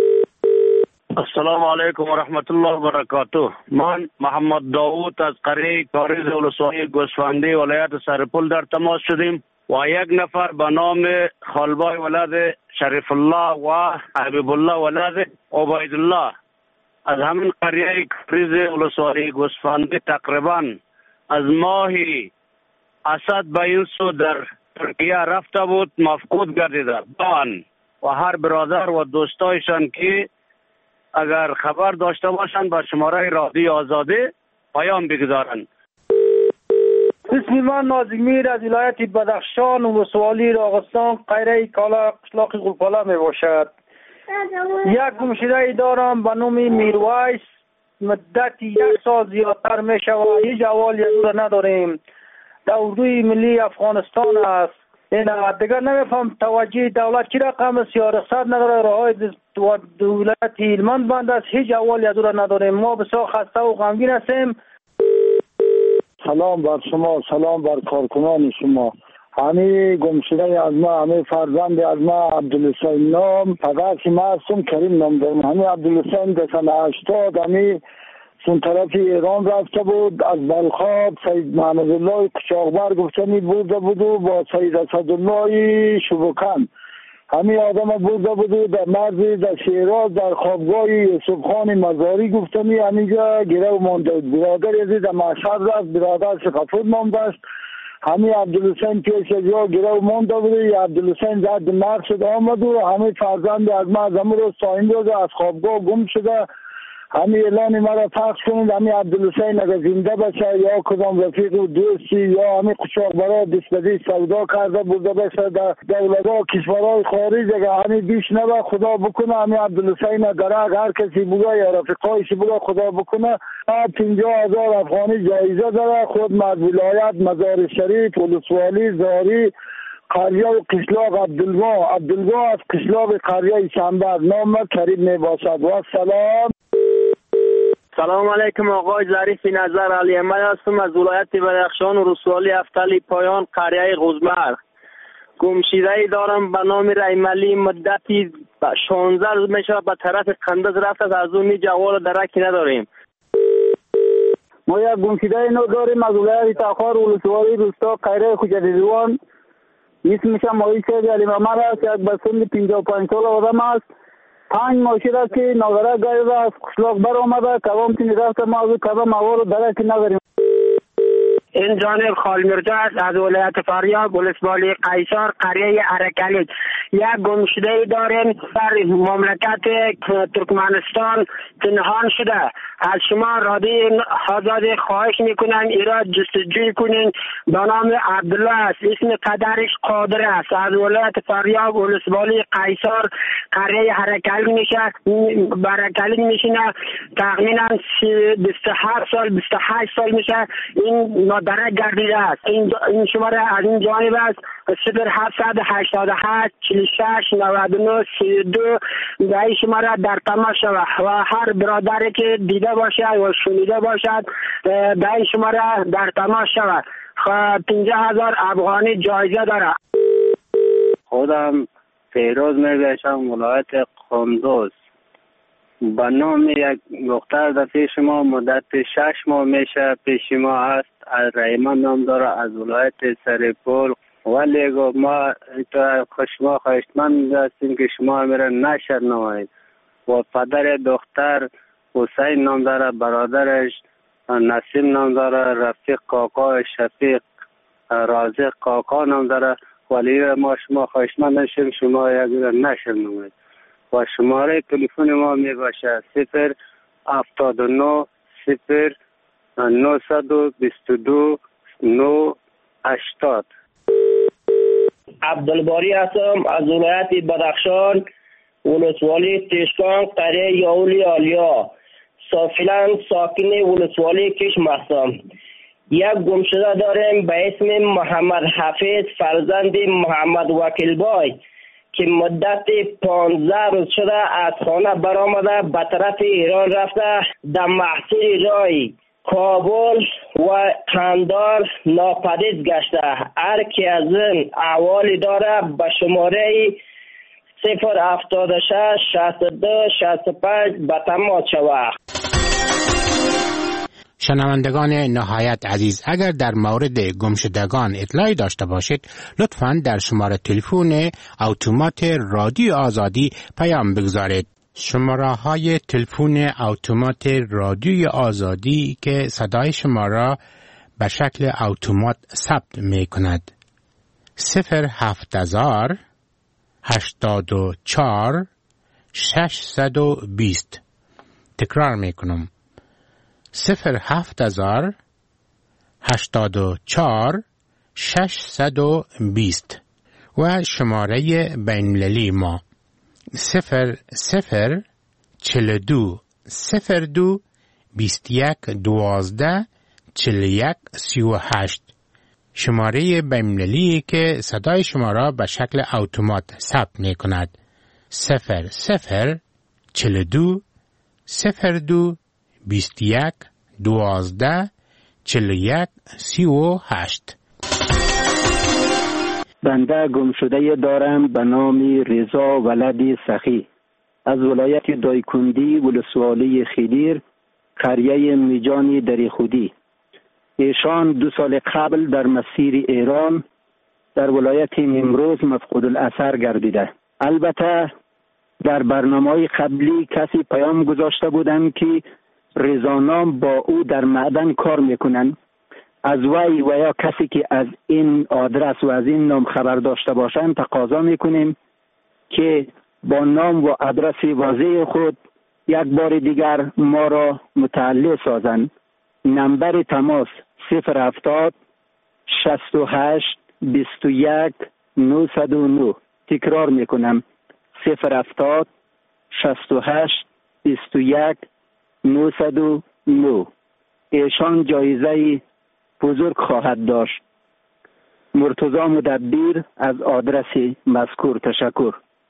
السلام علیکم و رحمت الله و برکاته. من محمد داوود از قریه کاریز ولسوالی گوسفندی ولایت سرپل در تماس شدیم و یک نفر به نام خالبای ولد شریف الله و حبیب الله ولد عبید الله از همین قریه کاریز ولسوالی گوسفندی تقریبا از ماهی اسد به این سو در ترکیه رفته بود، مفقود گردیده. بان و هر برادر و دوستایشان که اگر خبر داشته باشند با شماره رادیو آزادی پیام بگذارند. اسم من نازمیر از ولایت بدخشان و ولسوالی راغستان قریه کالا قشلاق غلپاله می باشد. یک گمشده ای دارم به نام میرویس. مدت یک سال زیادتر میشه و هیچ احوالی از او را نداریم. در اردوی ملی افغانستان است. این دیگر نمیفهم توجه دولت چی رقم سیاست نداره، راهای دولت هیلمند بند است، هیچ احوالی از او را نداریم. ما بسیار خسته و غمگین هستیم. سلام بر شما، سلام بر کارکنان شما. همی گمشده از ما، همی فرزند از ما عبدالحسین نام، پدرش ما هستم کریم نام دارم. همی عبدالحسین در سن هشتاد همی سون طرف ایران رفته بود، از بلخاب سید محمد الله قشاقبر گفتنی بوده بود و با سید اسدالله شبکن همی آدم بوده بود و در مرز در شیراز در خوابگاه یوسف خان مزاری گفتنی همینجا گره و مانده بود. برادر یزید در مشهد رفت، برادر شقفود نام داشت. همی عبدالحسین پیش از یا گره و مانده بود. عبدالحسین زد مرد شده آمد و همی فرزند از ما از همون روز تا این روز از خوابگاه گم شده. همی اعلان مرا پخش کنید، همی عبدالحسین اگر زنده باشه یا کدام رفیق و دوستی یا همی قشاقبرا دستبدی سودا کرده بوده باشه در دولت‌ها کشورهای خارج، اگر همی بیش نبا خدا بکنه همی عبدالحسین درک هر کسی بوده یا رفیقایش بوده خدا بکنه پنجاه هزار افغانی جایزه داره. خود از ولایت مزار شریف ولسوالی زاری قریه و قشلاق عبدالله عبدالله از قشلاق قریه شنبر نام کریم می باشد. و سلام. سلام علیکم آقای ظریف نظر علی احمد هستم از ولایت بدخشان و رسوالی افتلی پایان قریه قزمر. گمشیده ای دارم به نام رحمعلی، مدتی شانزده روز میشه به طرف قندز رفت، از اون می جوال درکی نداریم. ما یک گمشیده ای نو داریم از ولایت تاخار ولسوالی روستا قریه خوجدیزوان، اسمش مایی شد علی محمد است، یک بسند پنجاه و پنج سال آدم است. پنج ماشین است که ناظره گایده از قشلاق بر آمده کدام تینی رفته ما از کدام اول درکی نداریم. این جانب خالمرجا است از ولایت فاریاب ولسوالی قیصر قریه ارکلی. یک گمشده ای داریم در مملکت ترکمنستان پنهان شده. از شما رادیو آزادی خواهش میکنن ایراد جستجوی کنین. به نام عبدالله است، اسم پدرش قادر است، از ولایت فاریاب ولسوالی قیصر قریه ارکلی میشه برکلی میشینه. تقریبا بیست و هفت سال بیست و هشت سال میشه این درک گردیده است. این, این شماره از این جانب است صفر هفتصد و هشتاد و هشت چهل و شش نود و نه سی و دو. در این شماره در تماس شود و هر برادری که دیده باشد و شنیده باشد در این شماره در تماس شود. پنجاه هزار افغانی جایزه داره. خودم فیروز میگشم ولایت قندوز. به نام یک دختر در پیش ما مدت شش ماه میشه پیش ما هست، از رحمان نام داره، از ولایت سرپل. ولی ما شما خواهشمند هستیم که شما میره نشر نمایید. و پدر دختر حسین نام داره، برادرش نسیم نام داره، رفیق کاکا شفیق رازق کاکا نام داره. ولی ما شما خواهشمند هستیم شما یک نشر نمایید. و شماره تلفن ما می باشه صفر هفتاد و نه صفر نهصد و بیست و دو نه هشتاد. عبدالباری هستم از ولایت بدخشان ولسوالی تشکان قریه یاولی آلیا. فعلا ساکن ولسوالی کشم هستم. یک گمشده داریم به اسم محمد حفیظ فرزند محمد وکیل بای که مدت پانزده روز شده از خانه برآمده به طرف ایران رفته. در محصول رای کابل و قندار ناپدید گشته. هر کی از این احوالی داره به شماره صفر هفتاد و شش شصت و دو شصت و پنج به تماس شود. شنوندگان نهایت عزیز، اگر در مورد گمشدگان اطلاعی داشته باشید لطفاً در شماره تلفن اتومات رادیو آزادی پیام بگذارید. شماره های تلفن اتومات رادیو آزادی که صدای شما را به شکل اتومات ثبت می کند: صفر هفت هزار هشتاد و چهار ششصد و بیست. تکرار می کنم: صفر هفت هزار هشتاد و چهار ششصد و بیست. و شماره بین‌المللی ما صفر صفر چهل و دو صفر دو بیست و یک دوازده چهل و یک سی و هشت. شماره بین‌المللی که صدای شما را به شکل اتومات ثبت می کند. صفر صفر چهل و دو صفر دو بیست و یک دوازده چهل و یک سی و هشت. بنده گمشده دارم به نام رضا ولد سخی از ولایت دایکندی ولسوالی خیدیر قریه میجانی دری خودی. ایشان دو سال قبل در مسیر ایران در ولایت نیمروز مفقود الاثر گردیده. البته در برنامه‌های قبلی کسی پیام گذاشته بودند که رضا نام با او در معدن کار میکنند. از وی و یا کسی که از این آدرس و از این نام خبر داشته باشند تقاضا میکنیم که با نام و آدرس واضح خود یک بار دیگر ما را متعلق سازند. نمبر تماس صفر هفتاد شصت و هشت بیست و یک نهصد و نه. تکرار میکنم صفر هفتاد شصت و هشت بیست و یک نهصد و نه. ایشان جایزه بزرگ خواهد داشت. مرتضی مدبیر از آدرس مذکور. تشکر.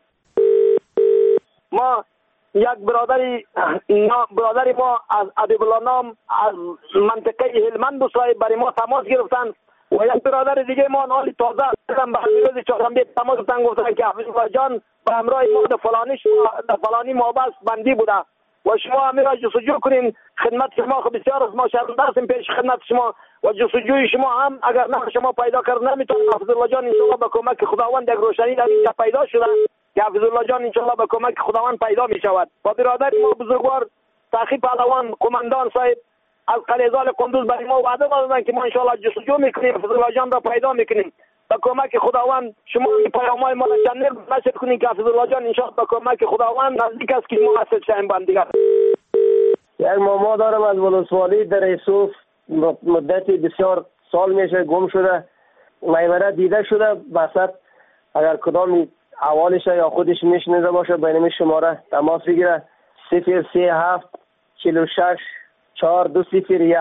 ما یک برادری برادری ما از ادیب الله نام از منطقه هلمند و صاحب برای ما تماس گرفتن و یک برادر دیگه ما نالی تازه هم به روز چهارشنبه تماس گرفتن گفتن که حفیظ الله جان به همراه ما در فلانی در فلانی محبس بندی بوده و شما همین را جستجو کنین. خدمت شما خب بسیار از ما شرمنده هستیم پیش خدمت شما و جستجوی شما هم اگر نه شما پیدا کرد نمیتونید. حفیظ الله جان انشالله به کمک خداوند یک روشنی در اینجا پیدا شده که حفیظ الله جان انشالله به کمک خداوند پیدا می شود. با برادر ما بزرگوار تاخی پهلوان قماندان صاحب از قلیزال قندوز برای ما وعده دادن که ما انشالله جستجو میکنیم حفیظ الله جان را پیدا میکنیم. با کمک خداوند شما این پیام‌های ما را چنل نشر کنین که حفیظ الله جان انشالله با کمک خداوند نزدیک است که ما اصل شیم بندیگر. یک ماما دارم از ولسوالی در یوسف مدتی بسیار سال میشه گم شده. میمنه دیده شده بسط اگر کدام اولش یا خودش میشنیده باشه بین شماره تماس بگیره صفر سه هفت چهل و شش چهار دو صفر یک.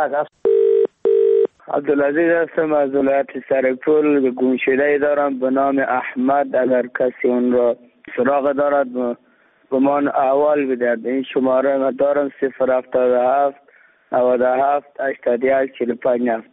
عبدالعزیز هستم از ولایت سرپل. گمشده دارم به نام احمد. اگر کسی اون را سراغ دارد به من احوال بدهد. این شماره ما دارم صفر هفتاد و هفت نود و هفت هشتاد و یک چهل و پنج نفت.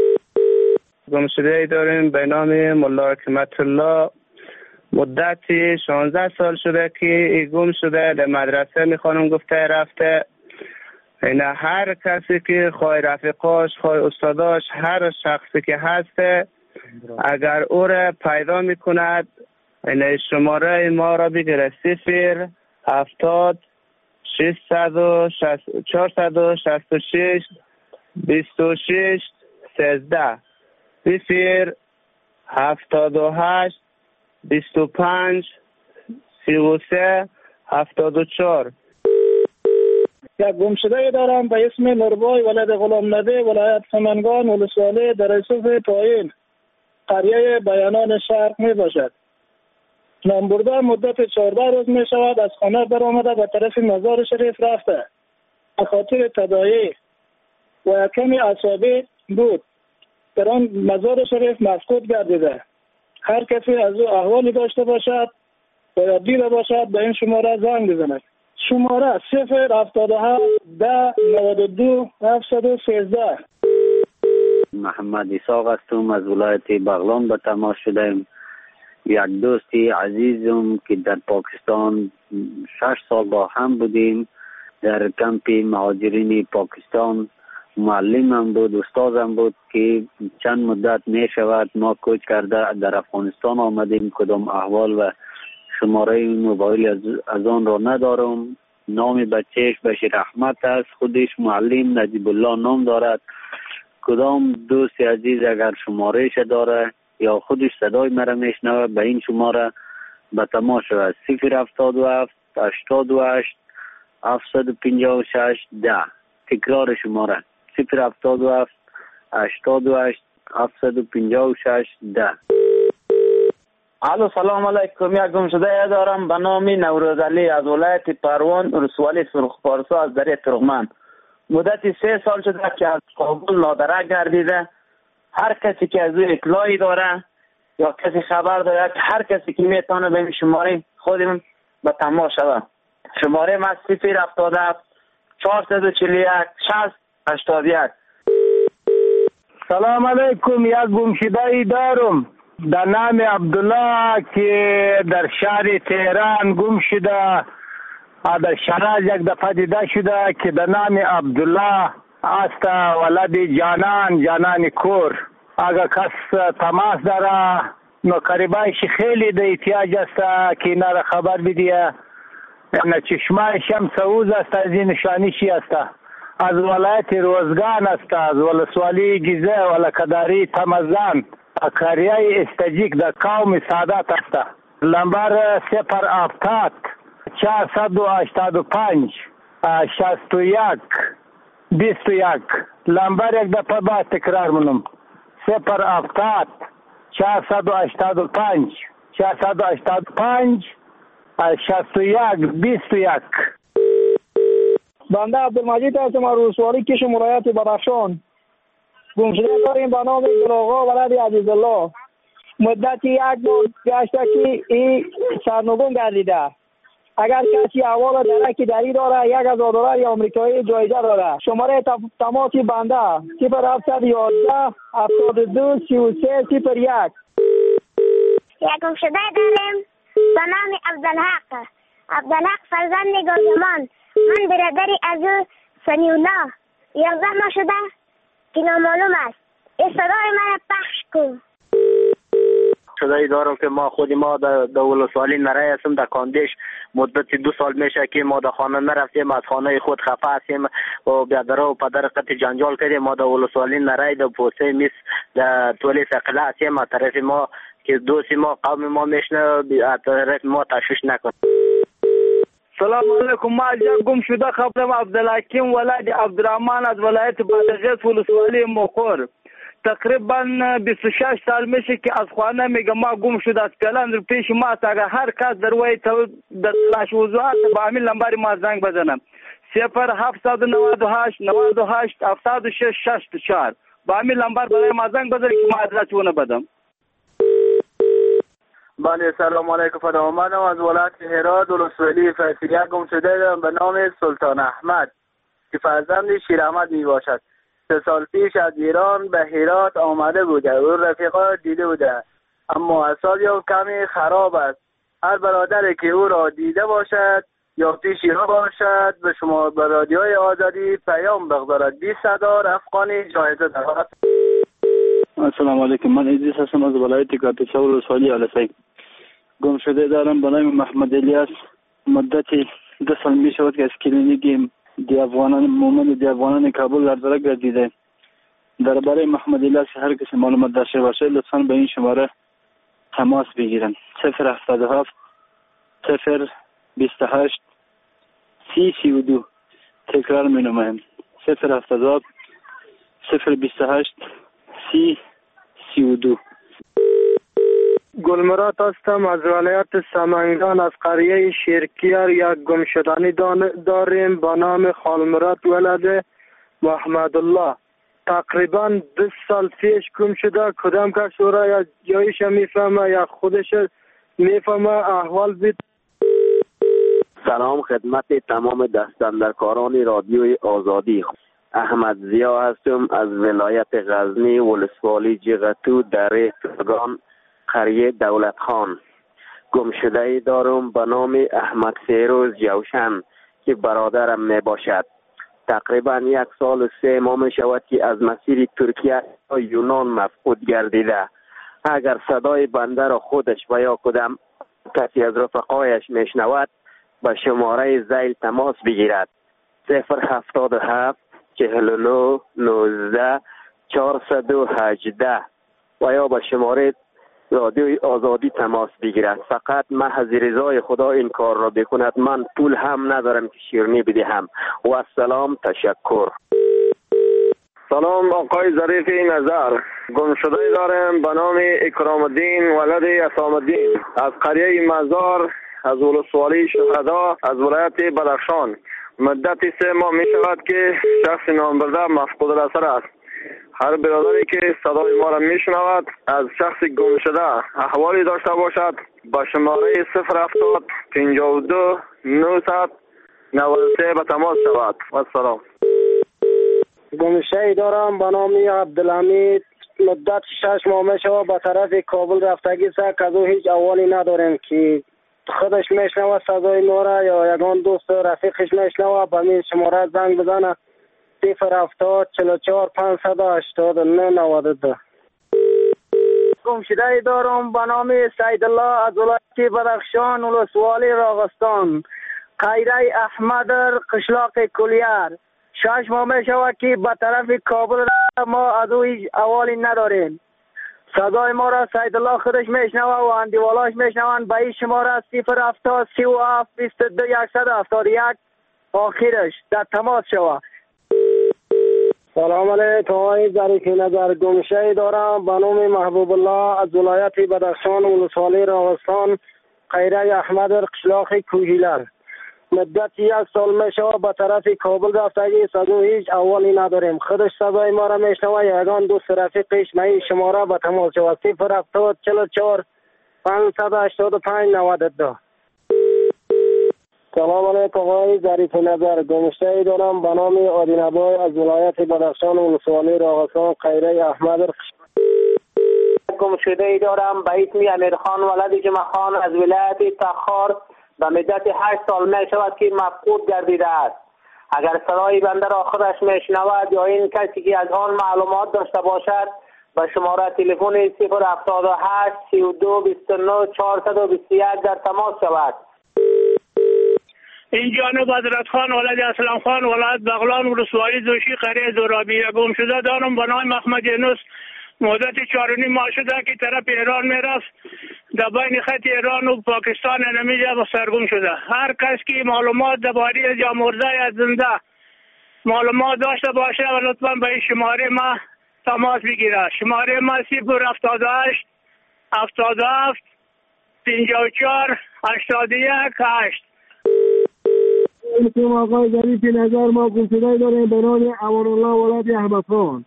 گمشده داریم به نام ملا حکمت الله. مدتی شانزده سال شده که گم شده. در مدرسه میخوانم گفته رفته. این هر کسی که خواه رفیقاش خواه استاداش هر شخصی که هسته اگر او را پیدا میکند این شماره ما را بگیره صفر هفتاد ششصد و شصت چهارصد و شصت و شش بیست و شش سیزده صفر هفتاد و هشت بیست و پنج سی و سه هفتاد و چهار. یک گمشده دارم به اسم نوربای ولد غلام نبی ولایت سمنگان ولسوالی در یوسف پایین قریه بیانان شرق می باشد. نام برده مدت چهارده روز می شود از خانه برآمده به طرف مزار شریف رفته. به خاطر تداعی و کمی عصبی بود در آن مزار شریف مفقود گردیده. هر کسی از او احوالی داشته باشد باید دیده باشد به این شماره زنگ بزند. شماره صفر هفتاد و هفت ده نود و دو هفتصد و سیزده. محمد اسحاق هستم از ولایت بغلان به تماس شدم. یک دوستی عزیزم که در پاکستان شش سال با هم بودیم در کمپ مهاجرین پاکستان. معلمم بود استادم بود که چند مدت می شود ما کوچ کرده در افغانستان آمدیم. کدام احوال و شماره موبایل از, از آن را ندارم. نام بچهش بشیر احمد است. خودش معلم نجیب الله نام دارد. کدام دوست عزیز اگر شمارهش داره یا خودش صدای مرا میشنوه به این شماره به تماس شود صفر هفتاد و هفت هشتاد و هشت هفتصد و پنجاه و شش ده. تکرار شماره صفر هفتاد و هفت هشتاد و هشت هفتصد و پنجاه و شش ده. الو سلام علیکم. یک گمشده دارم به نام نوروز علی از ولایت پروان ولسوالی سرخ پارسا از دره ترغمن. مدت سه سال شده که از کابل نادره گردیده. هر کسی که از او اطلاعی داره یا کسی خبر داره که هر کسی که میتونه به شماره خودمون به تماس شود. شماره ما صفر هفتاد و هفت چهارصد و چهل و یک شصت هشتاد و یک. سلام علیکم. یک گمشده دارم در نام عبدالله که در شهر تهران گم شده. در شرایط یک دفعه دیده شده که در نام عبدالله است، ولد جانان جانان کور. اگر کس تماس داره نوکریبایش خیلی در احتیاج است که اینا را خبر بدیه. نه چشمایش هم سعوز است، از این نشانیشی است. از ولایت روزگان است، از ولسوالی گیزه ولکداری تمزان، قریه استجیک در قوم سادات است. لمبر صفر هفتاد چهارصد و هشتاد و پنج شصت و یک بیست و یک. لمبر یک دفعه با تکرار منم صفر هفتاد چهارصد و هشتاد و پنج چهارصد و هشتاد و پنج شصت و یک بیست و یک. بنده عبدالمجید هستم از ولسوالی کشم ولایت بدخشان. گمشده داریم به نام گلاغا ولد عزیزالله. مدت یک ماه گشته که این سرنگون گردیده. اگر کسی احوال درکی دری داره یک هزار دلار آمریکایی جایزه داره. شماره تماس بنده صفر هفتصد و یازده هفتاد و دو سی و سه صفر یک. یک گمشده داریم به نام عبدالحق. عبدالحق فرزند گازمان. من برادری از او سنیولا یازده ماه شده که نامعلوم است. این صدای من پخش کن. شده دارم که ما خودی ما در ولسوالی نرای هستم در کاندیش. مدت دو سال میشه که ما در خانه نرفتیم، از خانه خود خفه هستیم و بیادر و پدر قطع جنجال کردیم. ما در ولسوالی نرای در پوسته میس در طولی سقله هستیم. از طرف ما که دوستی ما قوم ما میشنه، از طرف ما تشویش نکن. سلام علیکم. ما جا گم شده خبرم عبدالحکیم ولد عبدالرحمن از ولایت بادغیس ولسوالی مقر. تقریبا بیست و شش سال میشه که از خانه میگه ما گم شده است. پیلان پیش ما است. اگر هر کس در وی در تلاش وضوعات با همین لمبر ما زنگ بزنم صفر هفتصد و نود و هشت نود و هشت هفتاد و شش شصت و چهار. با همین لمبر برای ما زنگ بزنید که ما ادرس اون بدم. بله سلام علیکم. فدامنم از ولایت هرات ولسوالی فیصلیه گم شده به نام سلطان احمد که فرزند شیر احمد می باشد. سه سال پیش از ایران به هرات آمده بوده. او رفیقا دیده بوده، اما اصال یا کمی خراب است. هر برادری که او را دیده باشد یا پیشی را باشد به شما به رادیوی آزادی پیام بگذارد. بیست هزار افغانی جایزه دارد. السلام علیکم. من ادریس هستم از ولایت کاپیسا ولسوالی آلسای. گم شده دارم به نام محمد الیاس. مدتی دو سال می شود که از کلینیک دی افغانان مومن دی افغانان کابل در درک گردیده. درباره محمد الیاس هر کسی معلومات داشته باشه لطفاً به این شماره تماس بگیرن. صفر هفتاد و هفت صفر بیست و هشت سی سی و دو. تکرار می نمایم صفر هفتاد و هفت صفر بیست و هشت سی سی و دو. گلمراد هستم از ولایت سمنگان از قریه شیرکیار. یک گمشدنی داریم به نام خالمراد ولد محمد الله. تقریبا دو سال پیش گم شده. کدام کس او را یا جایش میفهمه یا خودش میفهمه احوال بید. سلام خدمت تمام دستاندرکاران رادیوی آزادی. احمد زیا هستم از ولایت غزنی ولسوالی جغتو دره ترگان قریه دولت خان. گمشده دارم به نام احمد فیروز جوشن که برادرم می باشد. تقریبا یک سال و سه ماه می شود که از مسیر ترکیه تا یونان مفقود گردیده. اگر صدای بنده را خودش و یا کدام کسی از رفقایش می شنود به شماره زیل تماس بگیرد. صفر هفتاد و هفت چهل و نه نوزده چهارصد و هجده و یا به شماره رادیوی آزادی تماس بگیرد. فقط محض رضای خدا این کار را بکند. من پول هم ندارم که شیرینی بدهم. و السلام تشکر. سلام آقای ظریف نظر. گمشده دارم به نام اکرام الدین ولد اسام الدین از قریه مزار از ولسوالی شهدا از ولایت بدخشان. مدت سه ماه می شود که شخص نامبرده مفقود الاثر است. هر برادری که صدای ما را می شنود از شخص گم شده احوالی داشته باشد با شماره صفر هفتاد پنجاه و دو نهصد نود و سه به تماس شود. و سلام. گمشده دارم به نام عبدالحمید. مدت شش ماه می شود به طرف کابل رفتگی است. از او هیچ احوالی نداریم که خودش میشنوه صدای ما را یا یگان دوست رفیقش میشنوه به این شماره زنگ بزنه صفر هفتاد چهل و چهار پانصد و هشتاد و نه نود و دو. گمشده دارم به نام سیدالله از ولایت بدخشان ولسوالی راغستان قیره احمد قشلاق کلیر. شش ماه می شود که به طرف کابل ما از او هیچ احوالی نداریم. صدای ما را سیدالله خودش میشنوه و اندیوالاش میشنوند به این شماره صفر هفتاد سی و هفت بیست و دو صد و هفتاد و یک آخرش در تماس شود. سلام علیکم. آقای ظریفی نظر گمشده دارم به نام محبوب الله از ولایت بدخشان ولسوالی راغستان قیره احمد قشلاق کوهیلر. مدت یک سال می شود به طرف کابل رفتگی است. هیچ احوالی نداریم. خودش صدای ما را میشنوه یگان دوست رفیقش می شماره به تماس شود صفر هفتاد چهل و چهار پانصد و هشتاد و پنج نود و دو. سلام علیکم. آقای ظریف نظر گمشده دارم به نام آدینبای از ولایت بدخشان ولسوالی راغستان قیره احمد. گمشده دارم به اسم امیرخان ولد جمعخان از ولایت تخار به مدت هشت سال می شود که مفقود گردیده است. اگر صدای بنده را خودش میشنود یا این کسی که از آن معلومات داشته باشد به شماره تلفن صفر هفتاد و هشت سی و دو بیست و نه چهارصد و بیست و یک در تماس شود. این جانب حضرت خان ولد اسلام خان ولایت بغلان ولسوالی زوشی قریه زورابی. گمشده دارم به نام محمد یونس. مدت چهار و نیم ماه شده که طرف ایران میرفت در بین خط ایران و پاکستان نمیجا سرگم شده. هر کس که معلومات درباره یا مرده یا زنده معلومات داشته باشه و لطفا به این شماره ما تماس بگیره. شماره ما صفر هفتاد و هشت هفتاد و هفت پنجاه و چهار هشتاد و یک هشت. این آقای ظریفی نظر ما گمشده داریم به نام امان الله ولایت احمد خان.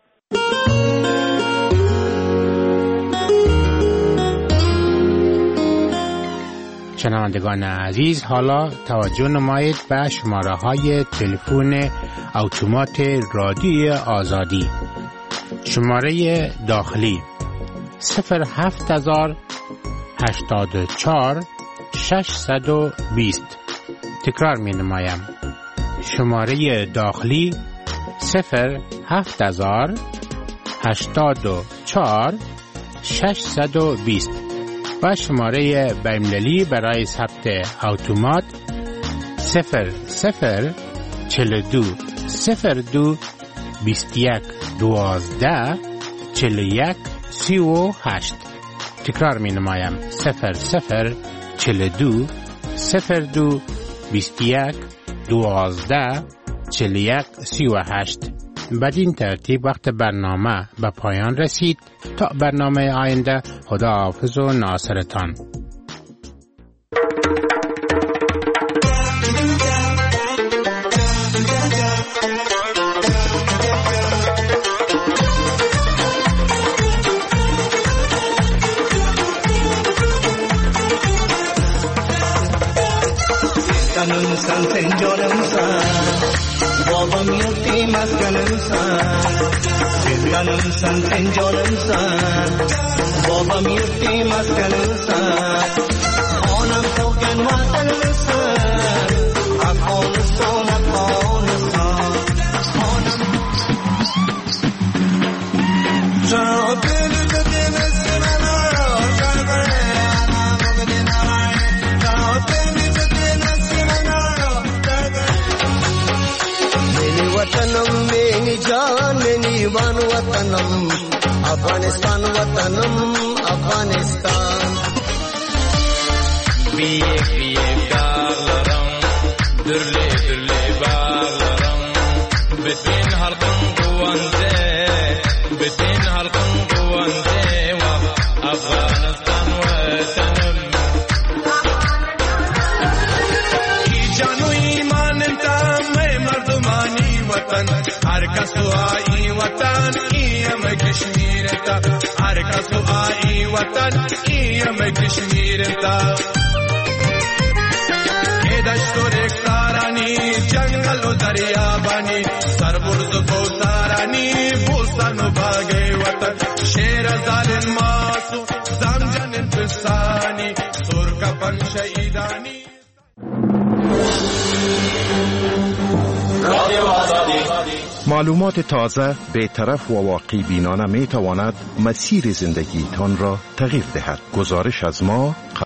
شنوندگان عزیز، حالا توجه نمایید به شماره های تلفن اتومات رادیوی آزادی. شماره داخلی صفر هفت هزار هشتاد و چهار ششصد و بیست. تکرار می نمایم. شماره داخلی صفر هفت هزار هشتاد و چهار ششصد و بیست و شماره بین‌المللی برای ثبت اتومات صفر صفر چهل و دو صفر دو بیست و یک دوازده چهل و یک سی و هشت. تکرار می نمایم. صفر صفر چهل و دو صفر دو بیست و یک دوازده چهل و یک سی و هشت. بدین ترتیب وقت برنامه به پایان رسید. تا برنامه آینده، خدا حافظ و ناصرتان. Kanunsan senjoransan Babam yuti mas kanunsan Kanunsan senjoransan Babam yuti mas kanunsan Onam token watanunsan Afghanistan Afghanistan Shaabil bedin ismana Shaabil bedin वतनम मेरी जान मेरी वन वतनम अफगानिस्तान वतनम अफगानिस्तान बिये बिये बागलरम दुर्ले दुर्ले बागलरम बितिन हलकम कुवंजे बितिन हलकम कुवंजे अफगानिस्तान वतनम की जानू ईमान तामे وطن ایم کشمیر تا دشت و ریختارانی جنگل و دریابانی سربرز و کوسارانی بوستان و باغ وطن شیر ظالم ماسو زمجن پستانی سرکپن شهیدانی. معلومات تازه، بی‌طرف و واقعی بینانه می تواند مسیر زندگیتان را تغییر دهد. گزارش از ما